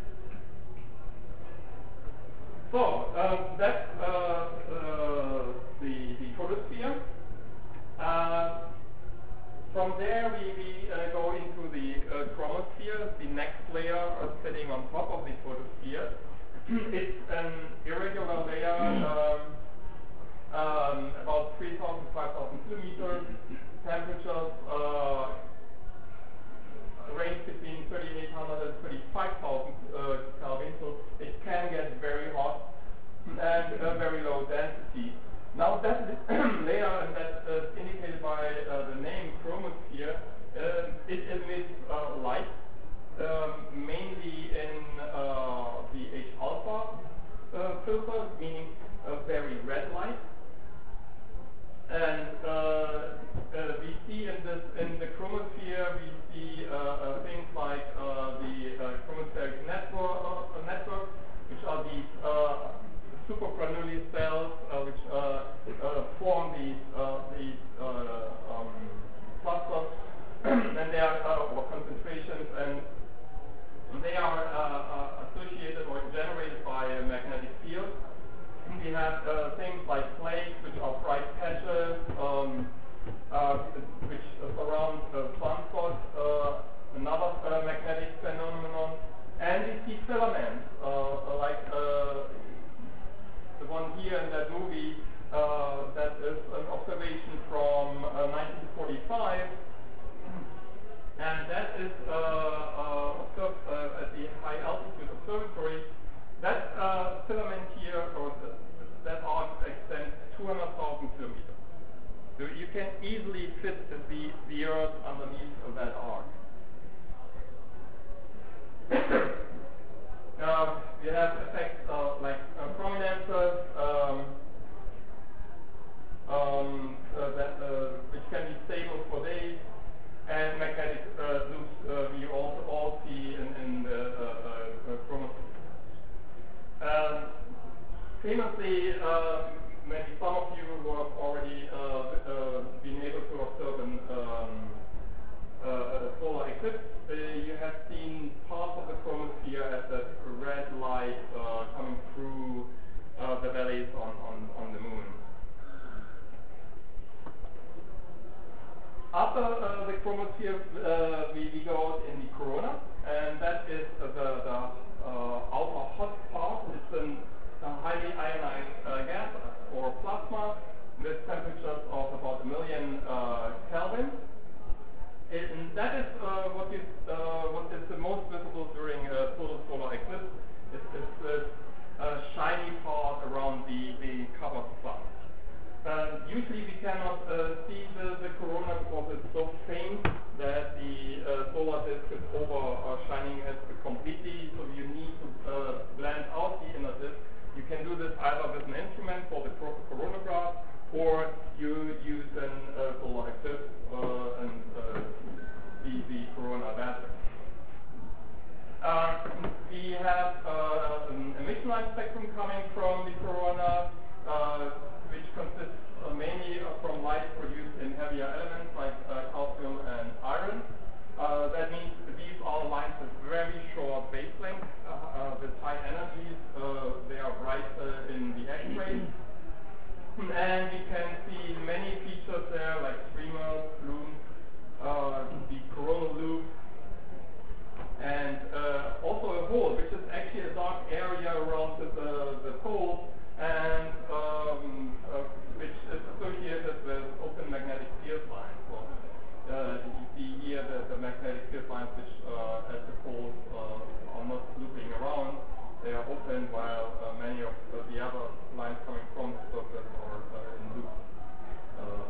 So um, that's uh, uh, the, the photosphere. Uh, from there we, we uh, go into the uh, chromosphere, the next layer uh, sitting on top of the photosphere. It's an irregular layer, um, um, about three thousand, five thousand kilometers. Temperatures uh, range between thirty-eight hundred and thirty-five thousand uh, Kelvin, so it can get very hot and uh, very low density. Now that layer, and that's uh, indicated by uh, the name chromosphere, uh, it emits uh, light, um, mainly in uh, the H alpha uh, filter, meaning a very red light. And uh, uh, we see in this in the chromosphere, we see uh, uh, things like uh, the uh, chromospheric network, uh, network two hundred thousand kilometers. So you can easily fit the, the Earth underneath of that arc. uh, we have effects uh, like uh, prominences, um, um, uh, that, uh, which can be stable for days, and magnetic uh, loops uh, we also all see in, in the uh, uh, chromosphere. Um, famously, uh, maybe some of you who have already uh, uh, been able to observe an, um, uh, a solar eclipse, uh, you have seen parts of the chromosphere as that red light uh, coming through uh, the valleys on, on, on the moon. After uh, the chromosphere, uh, we, we go out in the corona, and that is uh, the, the uh, outer hot part. It's an, a highly ionized uh, gas or plasma with temperatures of about a million uh, Kelvin. And that is uh, what is uh, what is the most visible during a total solar eclipse. It's this uh, shiny part around the, the covered sun. Uh, usually we cannot uh, see the, the corona because it's so faint that the uh, solar disk is overshining it completely, so you need to uh, blend out the inner disk. You can do this either with an instrument for the coronagraph, or you use an uh, solar eclipse uh, and uh, see the corona battery. Uh, we have uh, an emission line spectrum coming from the corona, uh, which consists uh, mainly uh, from light produced in heavier elements like uh, calcium and iron. Uh, that means these are lines with very short wavelengths, uh, uh, with high energies. Uh, they are bright uh, in the X-rays. And we can see many features there, like streamers, plumes, uh, the coronal loop, and uh, also a hole, which is actually a dark area around the, the, the pole, and um, uh, which is associated with open magnetic field lines. So, uh, you see here the, the magnetic field lines, which uh, at the poles uh, are not looping around. They are open, while uh, many of uh, the other lines coming from the surface are uh, in loops. Uh,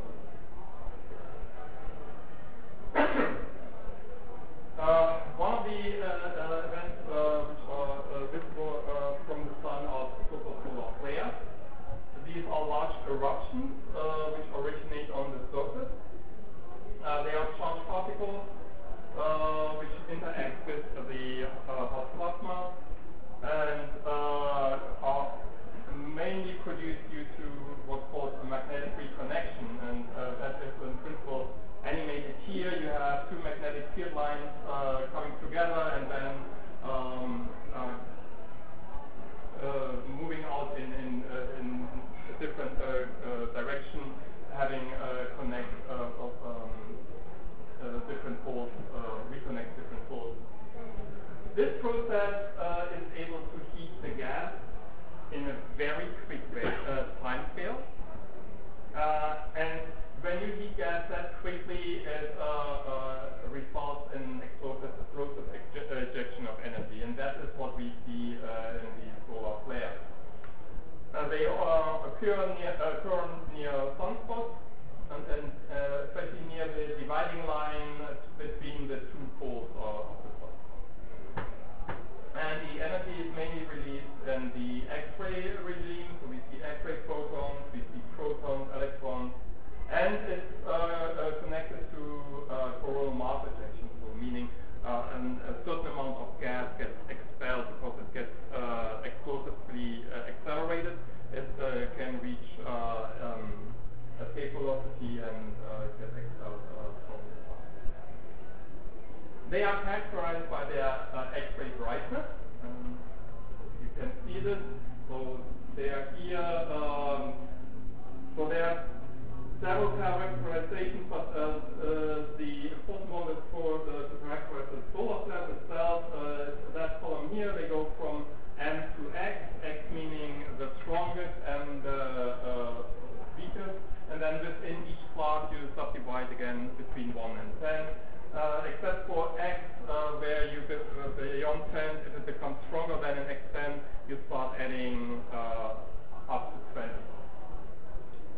uh, one of the uh, uh, events uh, which are uh, visible uh, from the sun are so-called solar flares. These are large eruptions uh, which originate on the surface. Uh, they are charged particles uh, which interact with the uh, hot plasma, and uh, are mainly produced due to what's called a magnetic reconnection, and uh, that is in principle animated here. You have two magnetic field lines uh, coming together and then um, uh, uh, moving out in, in, uh, in a different uh, uh, direction, having uh, connect uh, of um, uh, different poles, uh, reconnect different poles. This process uh, is able to heat the gas in a very quick way, uh, time scale. Uh, and when you heat gas that quickly, it uh, uh, results in explosive, explosive ejection of energy. And that is what we see uh, in the solar flares. Uh, they uh, occur near, uh, occur near sunspots, and, and uh, especially near the dividing line between the two poles uh, of the sun. And the energy is mainly released in the X-ray regime, so we see X-ray photons, we see protons, electrons, and it's uh, uh, connected to uh, coronal mass ejection, so meaning uh, an, a certain amount of gas gets expelled because it gets uh, explosively uh, accelerated. It uh, can reach uh, um, escape velocity and uh, get expelled uh, from the sun. They are characterized by their uh, X-ray brightness. Um, you can see this. So they are here. Um, so there are several characterizations, but uh, uh, the important one is for the, to characterize the solar flare itself. Uh, that column here, they go from M to X, X meaning the strongest and the uh, weakest, and then within each class you subdivide again between one and ten. Uh, except for X, uh, where you get uh, beyond ten, if it becomes stronger than an X ten, you start adding uh, up to twenty.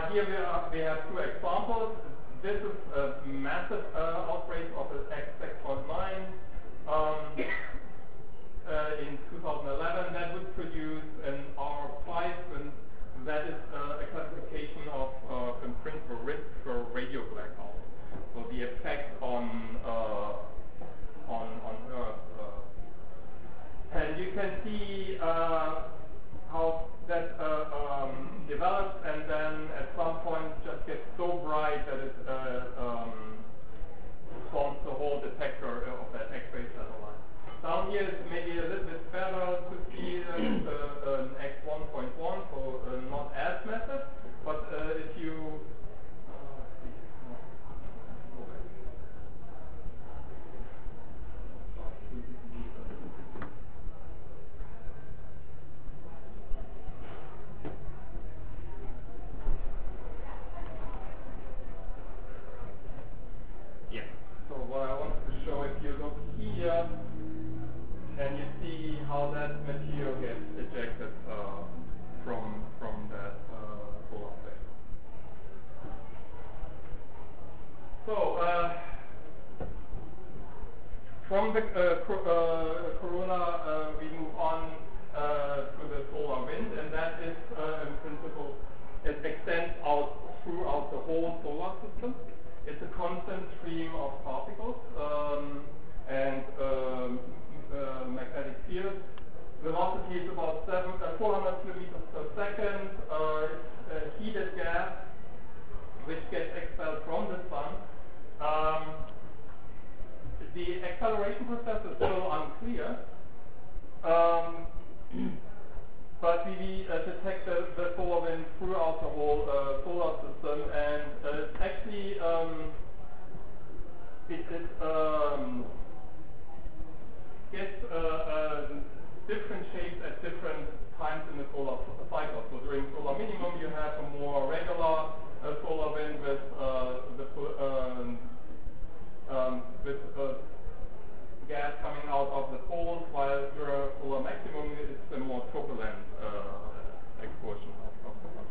uh, here we, are, we have two examples. This is a massive uh, outbreak of the X six point nine um, uh, in two thousand eleven. That would produce an R five, and that is uh, a classification of uh, principal risk for radio blackout. So the effect on uh, on on Earth, uh, and you can see uh, how that uh, um, develops, and then at some point just gets so bright that it uh, um, forms the whole detector of that X-ray satellite. Down here is maybe a little bit better to see that it's uh, an X one point one, so uh, not as massive, but uh, if you can you see how that material gets ejected uh, from from that uh, solar flare? So uh, from the uh, cor uh, corona, uh, we move on uh, to the solar wind, and that is uh, in principle, it extends out throughout the whole solar system. It's a constant stream of particles um, and um, Uh, magnetic field. Velocity is about seven, uh, four hundred kilometers per second. Uh, it's a heated gas which gets expelled from the sun. Um, the acceleration process is still unclear, um, but we uh, detect the, the solar wind throughout the whole uh, solar system, and uh, actually um, it is um, gets uh, uh, different shapes at different times in the solar cycle. So during solar minimum, you have a more regular uh, solar wind with uh, the um, um, with uh, gas coming out of the poles, while during solar maximum, it's a more turbulent uh, explosion of, of solar.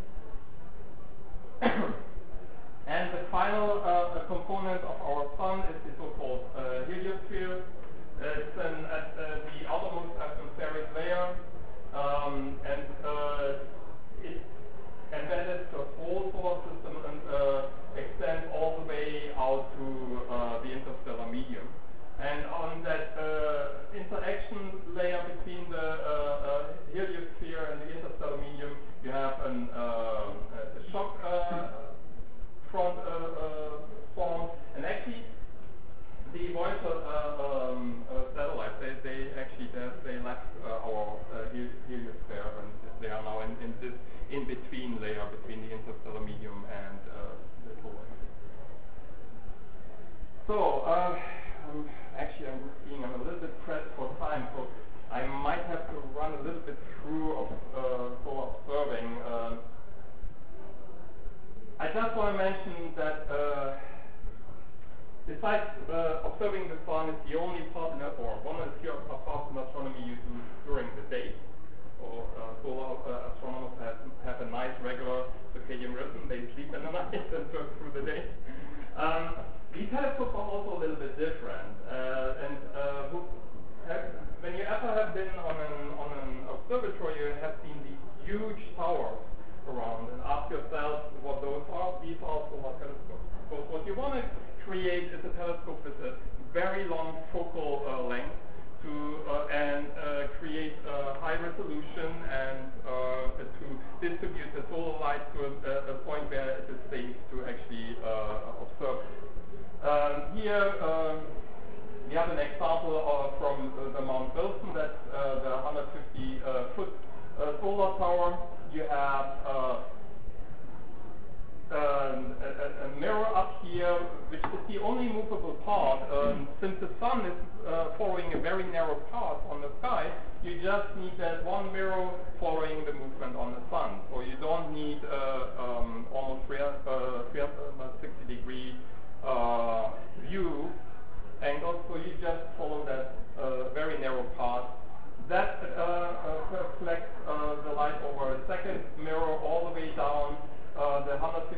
And the final uh, component of our sun is the so-called uh, heliosphere. It's an, at uh, the outermost atmospheric layer, um, and uh, it's embedded the whole solar system and uh, extends all the way out to uh, the interstellar medium. And on that uh, interaction layer between the uh, uh, heliosphere and the interstellar medium, you have an, uh, a shock uh, front uh, uh, form, and actually the Voyager uh, um, uh, satellites, they, they actually they, they left uh, our uh, heliosphere, and they are now in, in this in-between layer between the interstellar medium and uh, the solar helium. So, uh, I'm actually I'm seeing I'm a little bit pressed for time, so I might have to run a little bit through of uh, solar observing. Uh, I just want to mention that. Uh, Besides uh, observing the sun is the only part in or one of the few parts in astronomy you do during the day. Or uh, solar uh, astronomers have, have a nice regular circadian rhythm. They sleep in the night and work through the day. Um, these telescopes are also a little bit different. Uh, and uh, who have, when you ever have been on an, on an observatory, you have seen these huge towers around, and ask yourself what those are. These are solar telescopes. So what you want to create is a telescope with a very long focal uh, length to uh, and uh, create uh, high resolution and uh, to distribute the solar light to a, a point where it is safe to actually uh, observe. Um, here um, we have an example uh, from uh, the Mount Wilson. That's uh, the one hundred fifty uh, foot uh, solar tower. You have uh, Um, a, a mirror up here, which is the only movable part. Um, since the sun is uh, following a very narrow path on the sky, you just need that one mirror following the movement on the sun. So you don't need uh, um, almost three hundred sixty degree uh, view angle, so you just follow that uh, very narrow path. That uh, uh, reflects uh, the light over a second mirror all the way down. Uh, the one hundred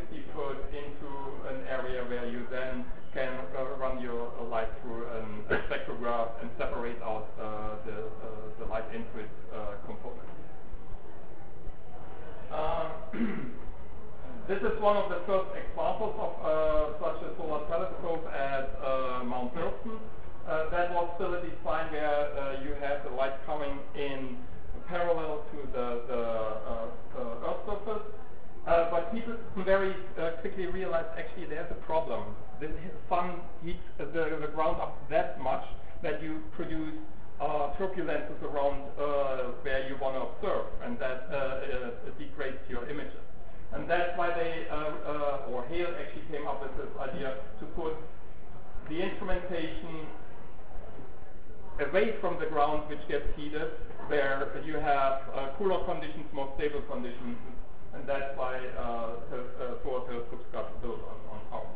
this is one of the first examples of uh, such a solar telescope at uh, Mount Thurston. Uh, that was still a design where uh, you have the light coming in parallel to the, the uh, uh, Earth surface. Uh, but people very uh, quickly realized actually there's a problem. The sun heats uh, the, the ground up that much that you produce uh, turbulences around uh, where you want to observe, and that uh, uh, degrades your images. And that's why they, uh, uh, or Hale actually came up with this idea to put the instrumentation away from the ground, which gets heated, where you have uh, cooler conditions, more stable conditions, and that's why uh, the uh, solar telescopes got built on, on top.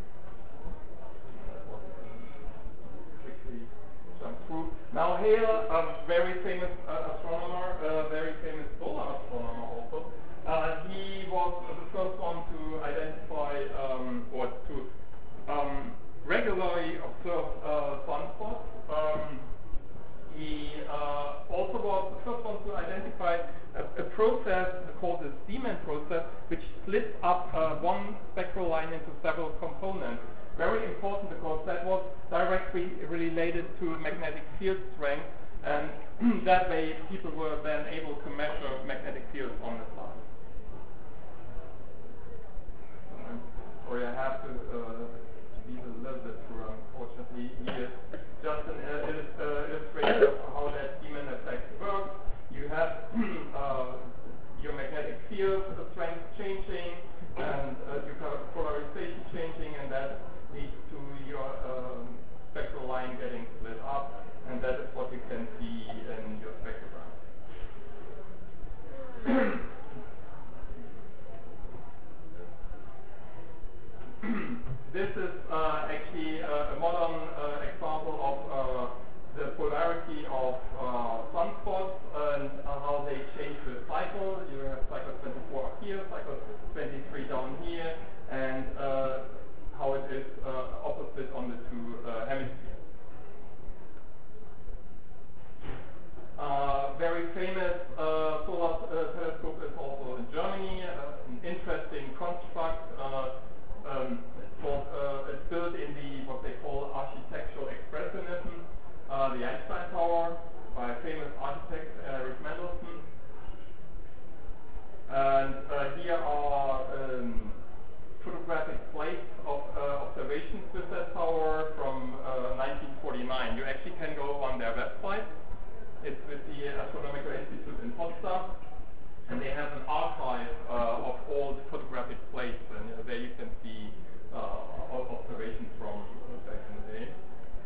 Quickly jump through. Now Hale, a very famous uh, astronomer, uh, very famous solar astronomer also. Uh, he was uh, the first one to identify um, or to um, regularly observe uh, sunspots. Um, he uh, also was the first one to identify a, a process called the Zeeman process, which splits up uh, one spectral line into several components. Very important because that was directly related to magnetic field strength, and that way people were then able to measure magnetic fields on the star. Sorry, I have to uh, leave a little bit through, unfortunately. Here, just an uh, illust uh, illustration of how that Zeeman effect works. You have uh, your magnetic field strength changing, and uh, your polarization changing, and that leads to your um, spectral line getting split up, and that is what you can see in your spectrogram. This is uh, actually uh, a modern uh, example of uh, the polarity of uh, sunspots and uh, how they change with cycle. You have cycle twenty-four up here, cycle twenty-three down here, and uh, how it is uh, opposite on the two uh, hemispheres. Uh, very famous uh, solar uh, telescope is also in Germany, uh, an interesting construct. Uh, um, it's, called, uh, it's built in the what they call architectural expressionism, uh, the Einstein Tower by a famous architect, Erich Mendelsohn. And uh, here are um, photographic plates of uh, observations with that tower from uh, nineteen forty-nine. You actually can go on their website. It's with the Astronomical Institute in Potsdam, and they have an archive uh, of old photographic plates, and uh, there you can see uh, observations from back in the day.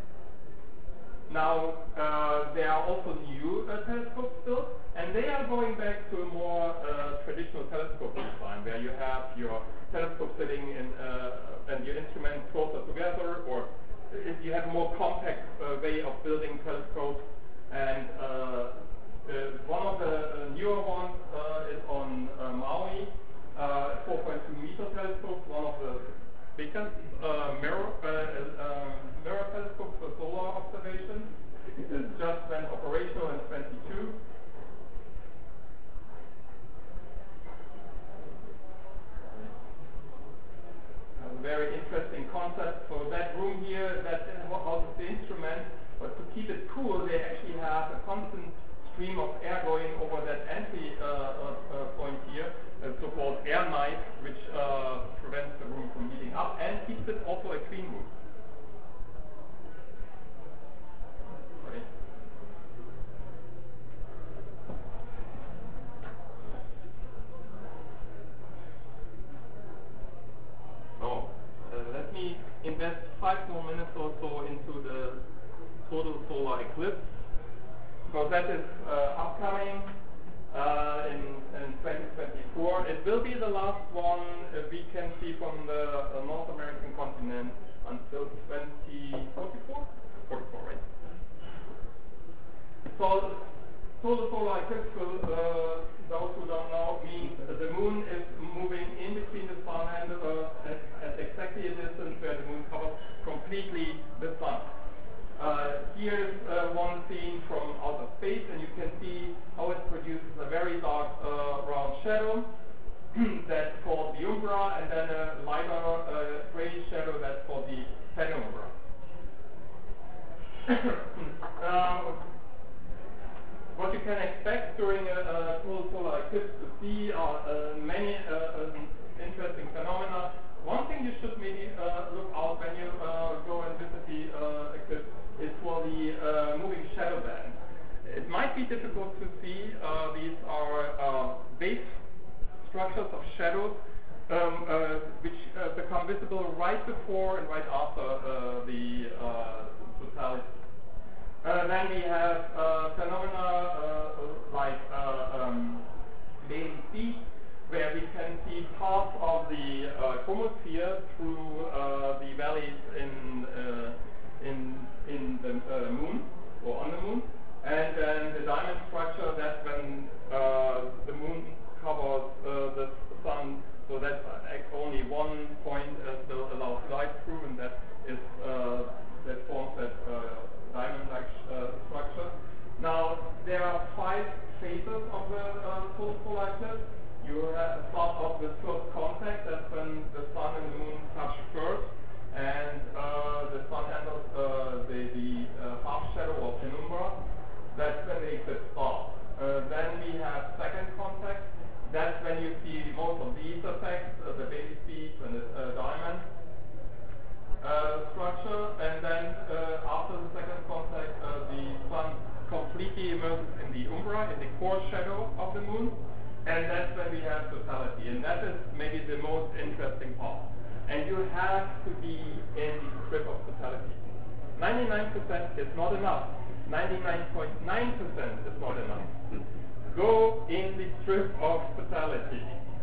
Now, uh, there are also new uh, telescopes built, and they are going back to a more uh, traditional telescope design, where you have your telescope sitting in, uh, and your instruments closer together, or if you have a more compact uh, way of building telescopes. And uh, uh, one of the uh, newer ones uh, is on uh, Maui, uh, four point two meter telescope, one of the biggest uh, mirror, uh, uh, mirror telescopes for solar observation. It just went operational in twenty-two. A very interesting concept. So that room here, that houses the instrument. But to keep it cool, they actually have a constant stream of air going over that entry uh, uh, uh, point here, a so-called air knife, which uh, prevents the room from heating up and keeps it also a clean room. Right. So uh, let me invest five more minutes or so into the total solar eclipse, because that is uh, upcoming uh, in, in twenty twenty-four. It will be the last one uh, we can see from the uh, North American continent until twenty forty-four? forty-four, right? So, total solar eclipse, will, uh, those who don't know, means the moon is moving in between the sun and the Earth at, at exactly a distance where the moon covers completely the sun. Uh, here's uh, one scene from outer space, and you can see how it produces a very dark uh, round shadow that's called the umbra, and then a lighter uh, gray shadow that's for the penumbra. um, what you can expect during a, a full solar eclipse to see are uh, many uh, uh, interesting phenomena. One thing you should maybe uh, look out when you uh, go and visit the uh, eclipse is for the uh, moving shadow band. It might be difficult to see. Uh, these are uh, base structures of shadows um, uh, which uh, become visible right before and right after uh, the uh, totality. Uh, then we have uh, phenomena uh, like uh, um, Bailey speed, where we can see parts of the uh, chromosphere through uh, the valleys in uh, in in the uh, moon or on the moon, and then the diamond structure. That's when uh, the moon covers uh, the sun, so that uh, only one point uh, still allows light through, and that is uh, that forms that uh, diamond-like uh, structure. Now there are five phases of the uh, full solar eclipse. You have start off with first contact. That's when the sun and the moon touch first, and uh, the sun enters uh, the, the uh, half shadow or penumbra. That's when the eclipse starts. Uh, then we have second contact. That's when you see most of these effects, uh, the Bailey speed and the uh, diamond uh, structure. And then uh, after the second contact, uh, the sun completely immerses in the umbra, in the core shadow of the moon. And that's when we have totality, and that is maybe the most interesting part. And you have to be in the strip of totality. ninety-nine percent is not enough. ninety-nine point nine percent is not enough. Go in the strip of totality.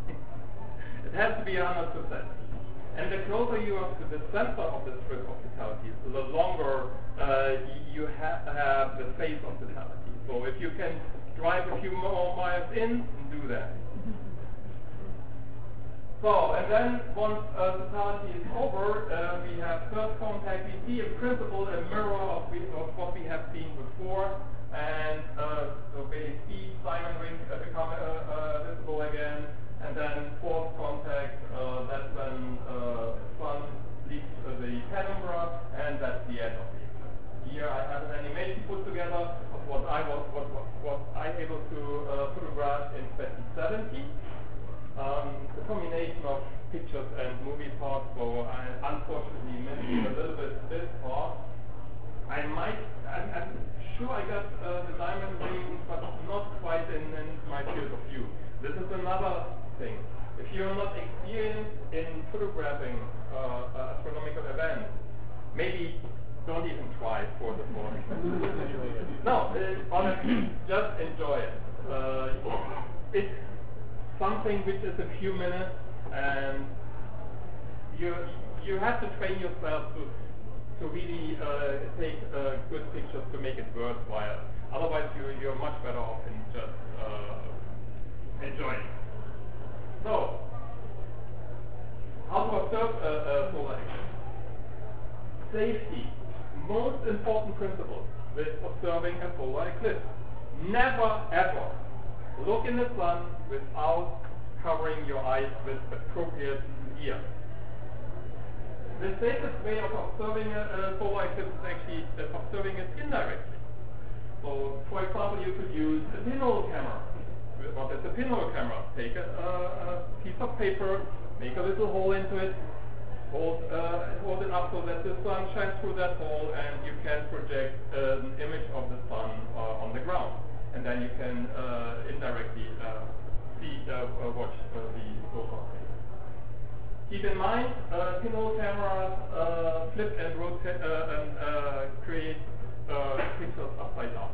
It has to be one hundred percent. And the closer you are to the center of the strip of totality, the longer uh, you ha have the phase of totality. So if you can drive a few more miles in, do that. So, and then once uh, totality is over, uh, we have first contact. We see in principle a mirror of, we, of what we have seen before, and uh, so Bailey speed, Simon ring uh, become uh, uh, visible again, and then fourth contact. Uh, that's when uh, sun leaves uh, the penumbra, and that's the end of the eclipse. Here I have an animation put together of what I was what what, what I able to uh, photograph in twenty seventeen. Um, the combination of pictures and movie parts, so I unfortunately missed a little bit this part. I might, I'm, I'm sure I got uh, the diamond ring, but not quite in, in my field of view. This is another thing. If you're not experienced in photographing uh, uh, astronomical events, maybe don't even try for the morning. No, uh, honestly, just enjoy it. Uh, it's something which is a few minutes, and you you have to train yourself to to really uh, take uh, good pictures to make it worthwhile. Otherwise, you you're much better off in just uh, enjoying. So, how to observe a, a solar eclipse? Safety, most important principle with observing a solar eclipse. Never ever look in the sun without covering your eyes with appropriate gear. The safest way of observing a, a solar eclipse is actually uh, observing it indirectly. So, for example, you could use a pinhole camera. What is a pinhole camera? Take a, a, a piece of paper, make a little hole into it, hold, uh, hold it up so that the sun shines through that hole, and you can project uh, an image of the sun uh, on the ground. And then you can uh, indirectly uh, see, uh, uh, watch uh, the solar eclipse. Keep in mind, uh, pinhole cameras uh, flip and rotate uh, and uh, create uh, pictures upside down.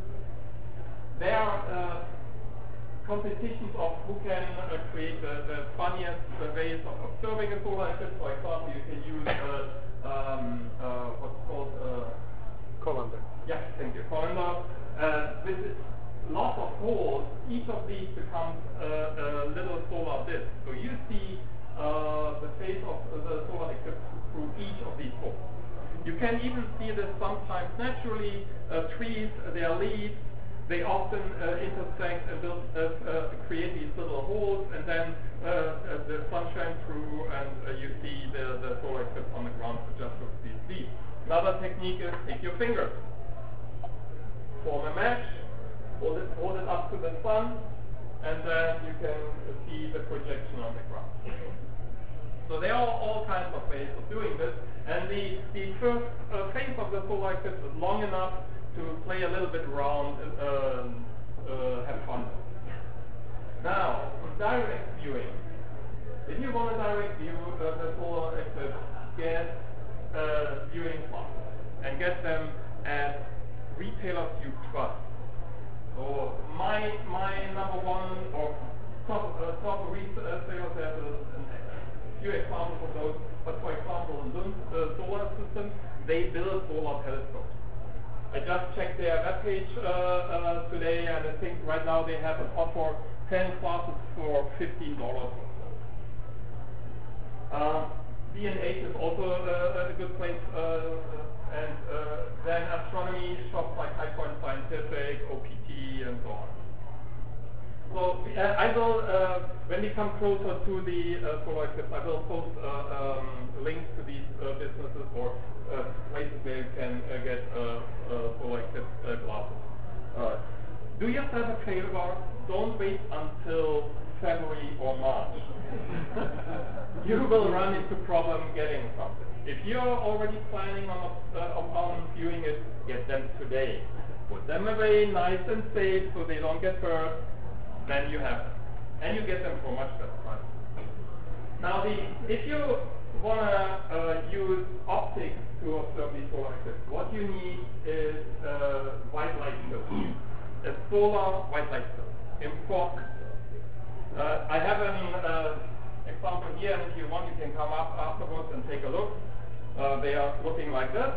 There are uh, competitions of who can uh, create the, the funniest uh, ways of observing a solar eclipse. For example, you can use uh, um, uh, what's called uh, colander. Yes, thank you, colander. Uh, with lots of holes, each of these becomes uh, a little solar disk. So you see uh, the face of the solar eclipse through each of these holes. You can even see this sometimes naturally. Uh, trees, their leaves they often uh, intersect and build, uh, uh, create these little holes, and then uh, uh, the sun shines through, and uh, you see the, the solar eclipse on the ground just with these leaves. Another technique is take your fingers, form a mesh, hold it, hold it up to the sun, and then you can see the projection on the ground. So there are all kinds of ways of doing this, and the, the first uh, phase of the solar eclipse is long enough to play a little bit around, uh, uh, have fun. Now, direct viewing. If you want a direct view of the solar eclipse, get uh, viewing slots and get them at retailers you trust. So my my number one or top uh, top retailers have a few examples of those. But for example, Lund uh, Solar Systems, they build solar telescopes. I just checked their webpage uh, uh, today, and I think right now they have an offer ten classes for fifteen dollars or so. Uh, B and H is also uh, a good place, uh, and uh, then astronomy shops like High Point Scientific, O P T, and so on. So uh, I will, uh, when we come closer to the uh, solar eclipse, I will post uh, um, links to these uh, businesses or uh, places where you can uh, get uh, uh, solar eclipse uh, glasses. Uh, do yourself a favor, don't wait until February or March. You will run into problem getting something. If you're already planning on, uh, on viewing it, get them today. Put them away nice and safe so they don't get hurt. Then you have them. And you get them for much better price. Now, the, if you want to uh, use optics to observe the solar eclipse, what you need is uh, white light filter. A solar white light filter. Important. Uh, I have an uh, example here, and if you want, you can come up afterwards and take a look. Uh, they are looking like this.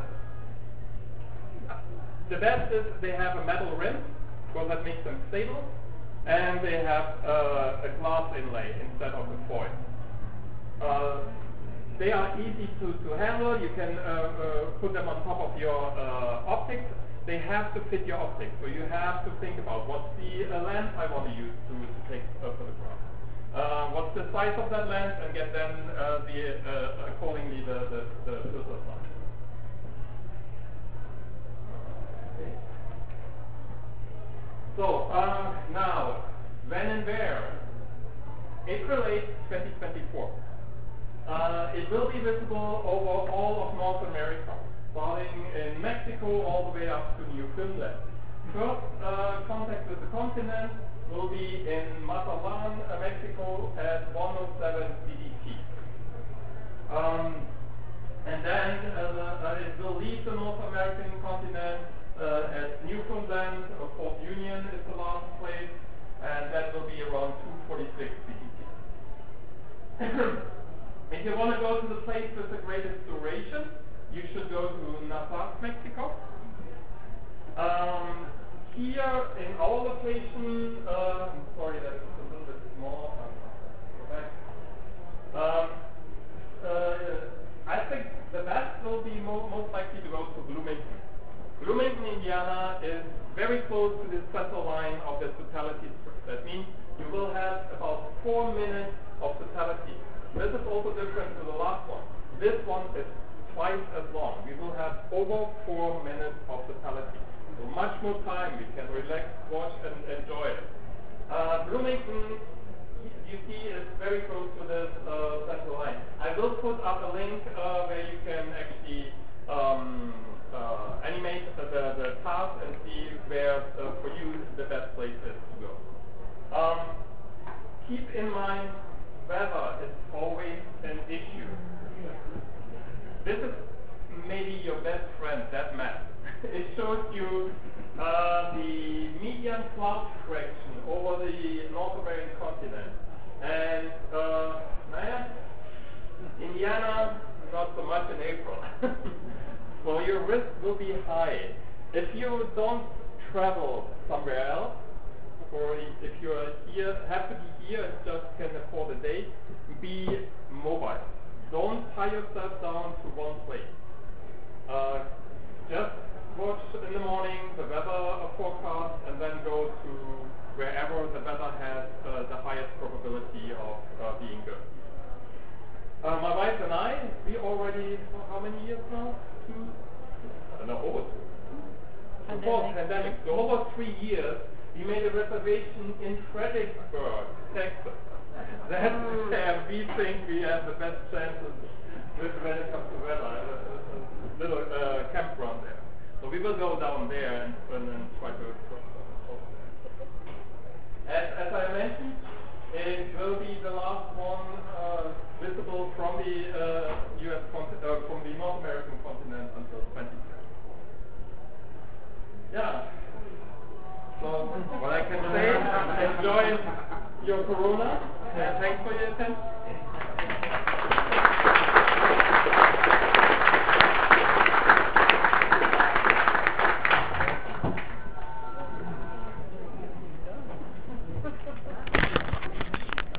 The best is they have a metal rim, because that makes them stable. And they have uh, a glass inlay instead of a foil. Uh, they are easy to, to handle. You can uh, uh, put them on top of your uh, optics. They have to fit your optics, so you have to think about what's the uh, lens I want to use to, to take a photograph. Uh, what's the size of that lens, and get then uh, the uh, accordingly the, the, the filter size. So, uh, now, when and where? April eighth, twenty twenty-four. Uh, it will be visible over all of North America, starting in Mexico all the way up to Newfoundland. First uh, contact with the continent will be in Mazatlan, uh, Mexico at one oh seven C D T. Um, and then uh, uh, it will leave the North American continent Uh, at Newfoundland, uh, Port Union is the last place, and that will be around two forty-six C D T. If you want to go to the place with the greatest duration, you should go to Nassau, Mexico. Um, here in our location, uh, I'm sorry that's a little bit small. Go back. Um, uh, I think the best will be mo most likely to go to Bloomington. Bloomington, Indiana is very close to the center line of the totality strip. That means you will have about four minutes of totality. This is also different to the last one. This one is twice as long. We will have over four minutes of totality. So much more time. We can relax, watch, and enjoy it. Uh, Bloomington, you see, is very close to this uh, central line. I will put up a link uh, where you can actually um, Uh, animate uh, the, the task and see where uh, for you the best place is to go. Um, keep in mind, weather is always an issue. This is maybe your best friend, that map. It shows you uh, the median cloud fraction over the North American continent. And uh, man, Indiana, not so much in April. So your risk will be high. If you don't travel somewhere else, or if you are here, have to be here and just can afford a day, be mobile. Don't tie yourself down to one place. Uh, just watch in the morning the weather forecast and then go to wherever the weather has uh, the highest probability of uh, being good. Uh, my wife and I, we already, how many years now? Two? I don't know, over two. Before the pandemic, so over three years, we made a reservation in Fredericksburg, Texas. That's where we think we have the best chances with when it comes to weather. A, a, a little uh, campground there. So we will go down there and, and, and try to. As, as I mentioned, it will be the last one uh, visible from the uh, U S conti- uh, from the North American continent until twenty twenty-four. Yeah. So what I can say, enjoy your Corona, and thanks for your attention.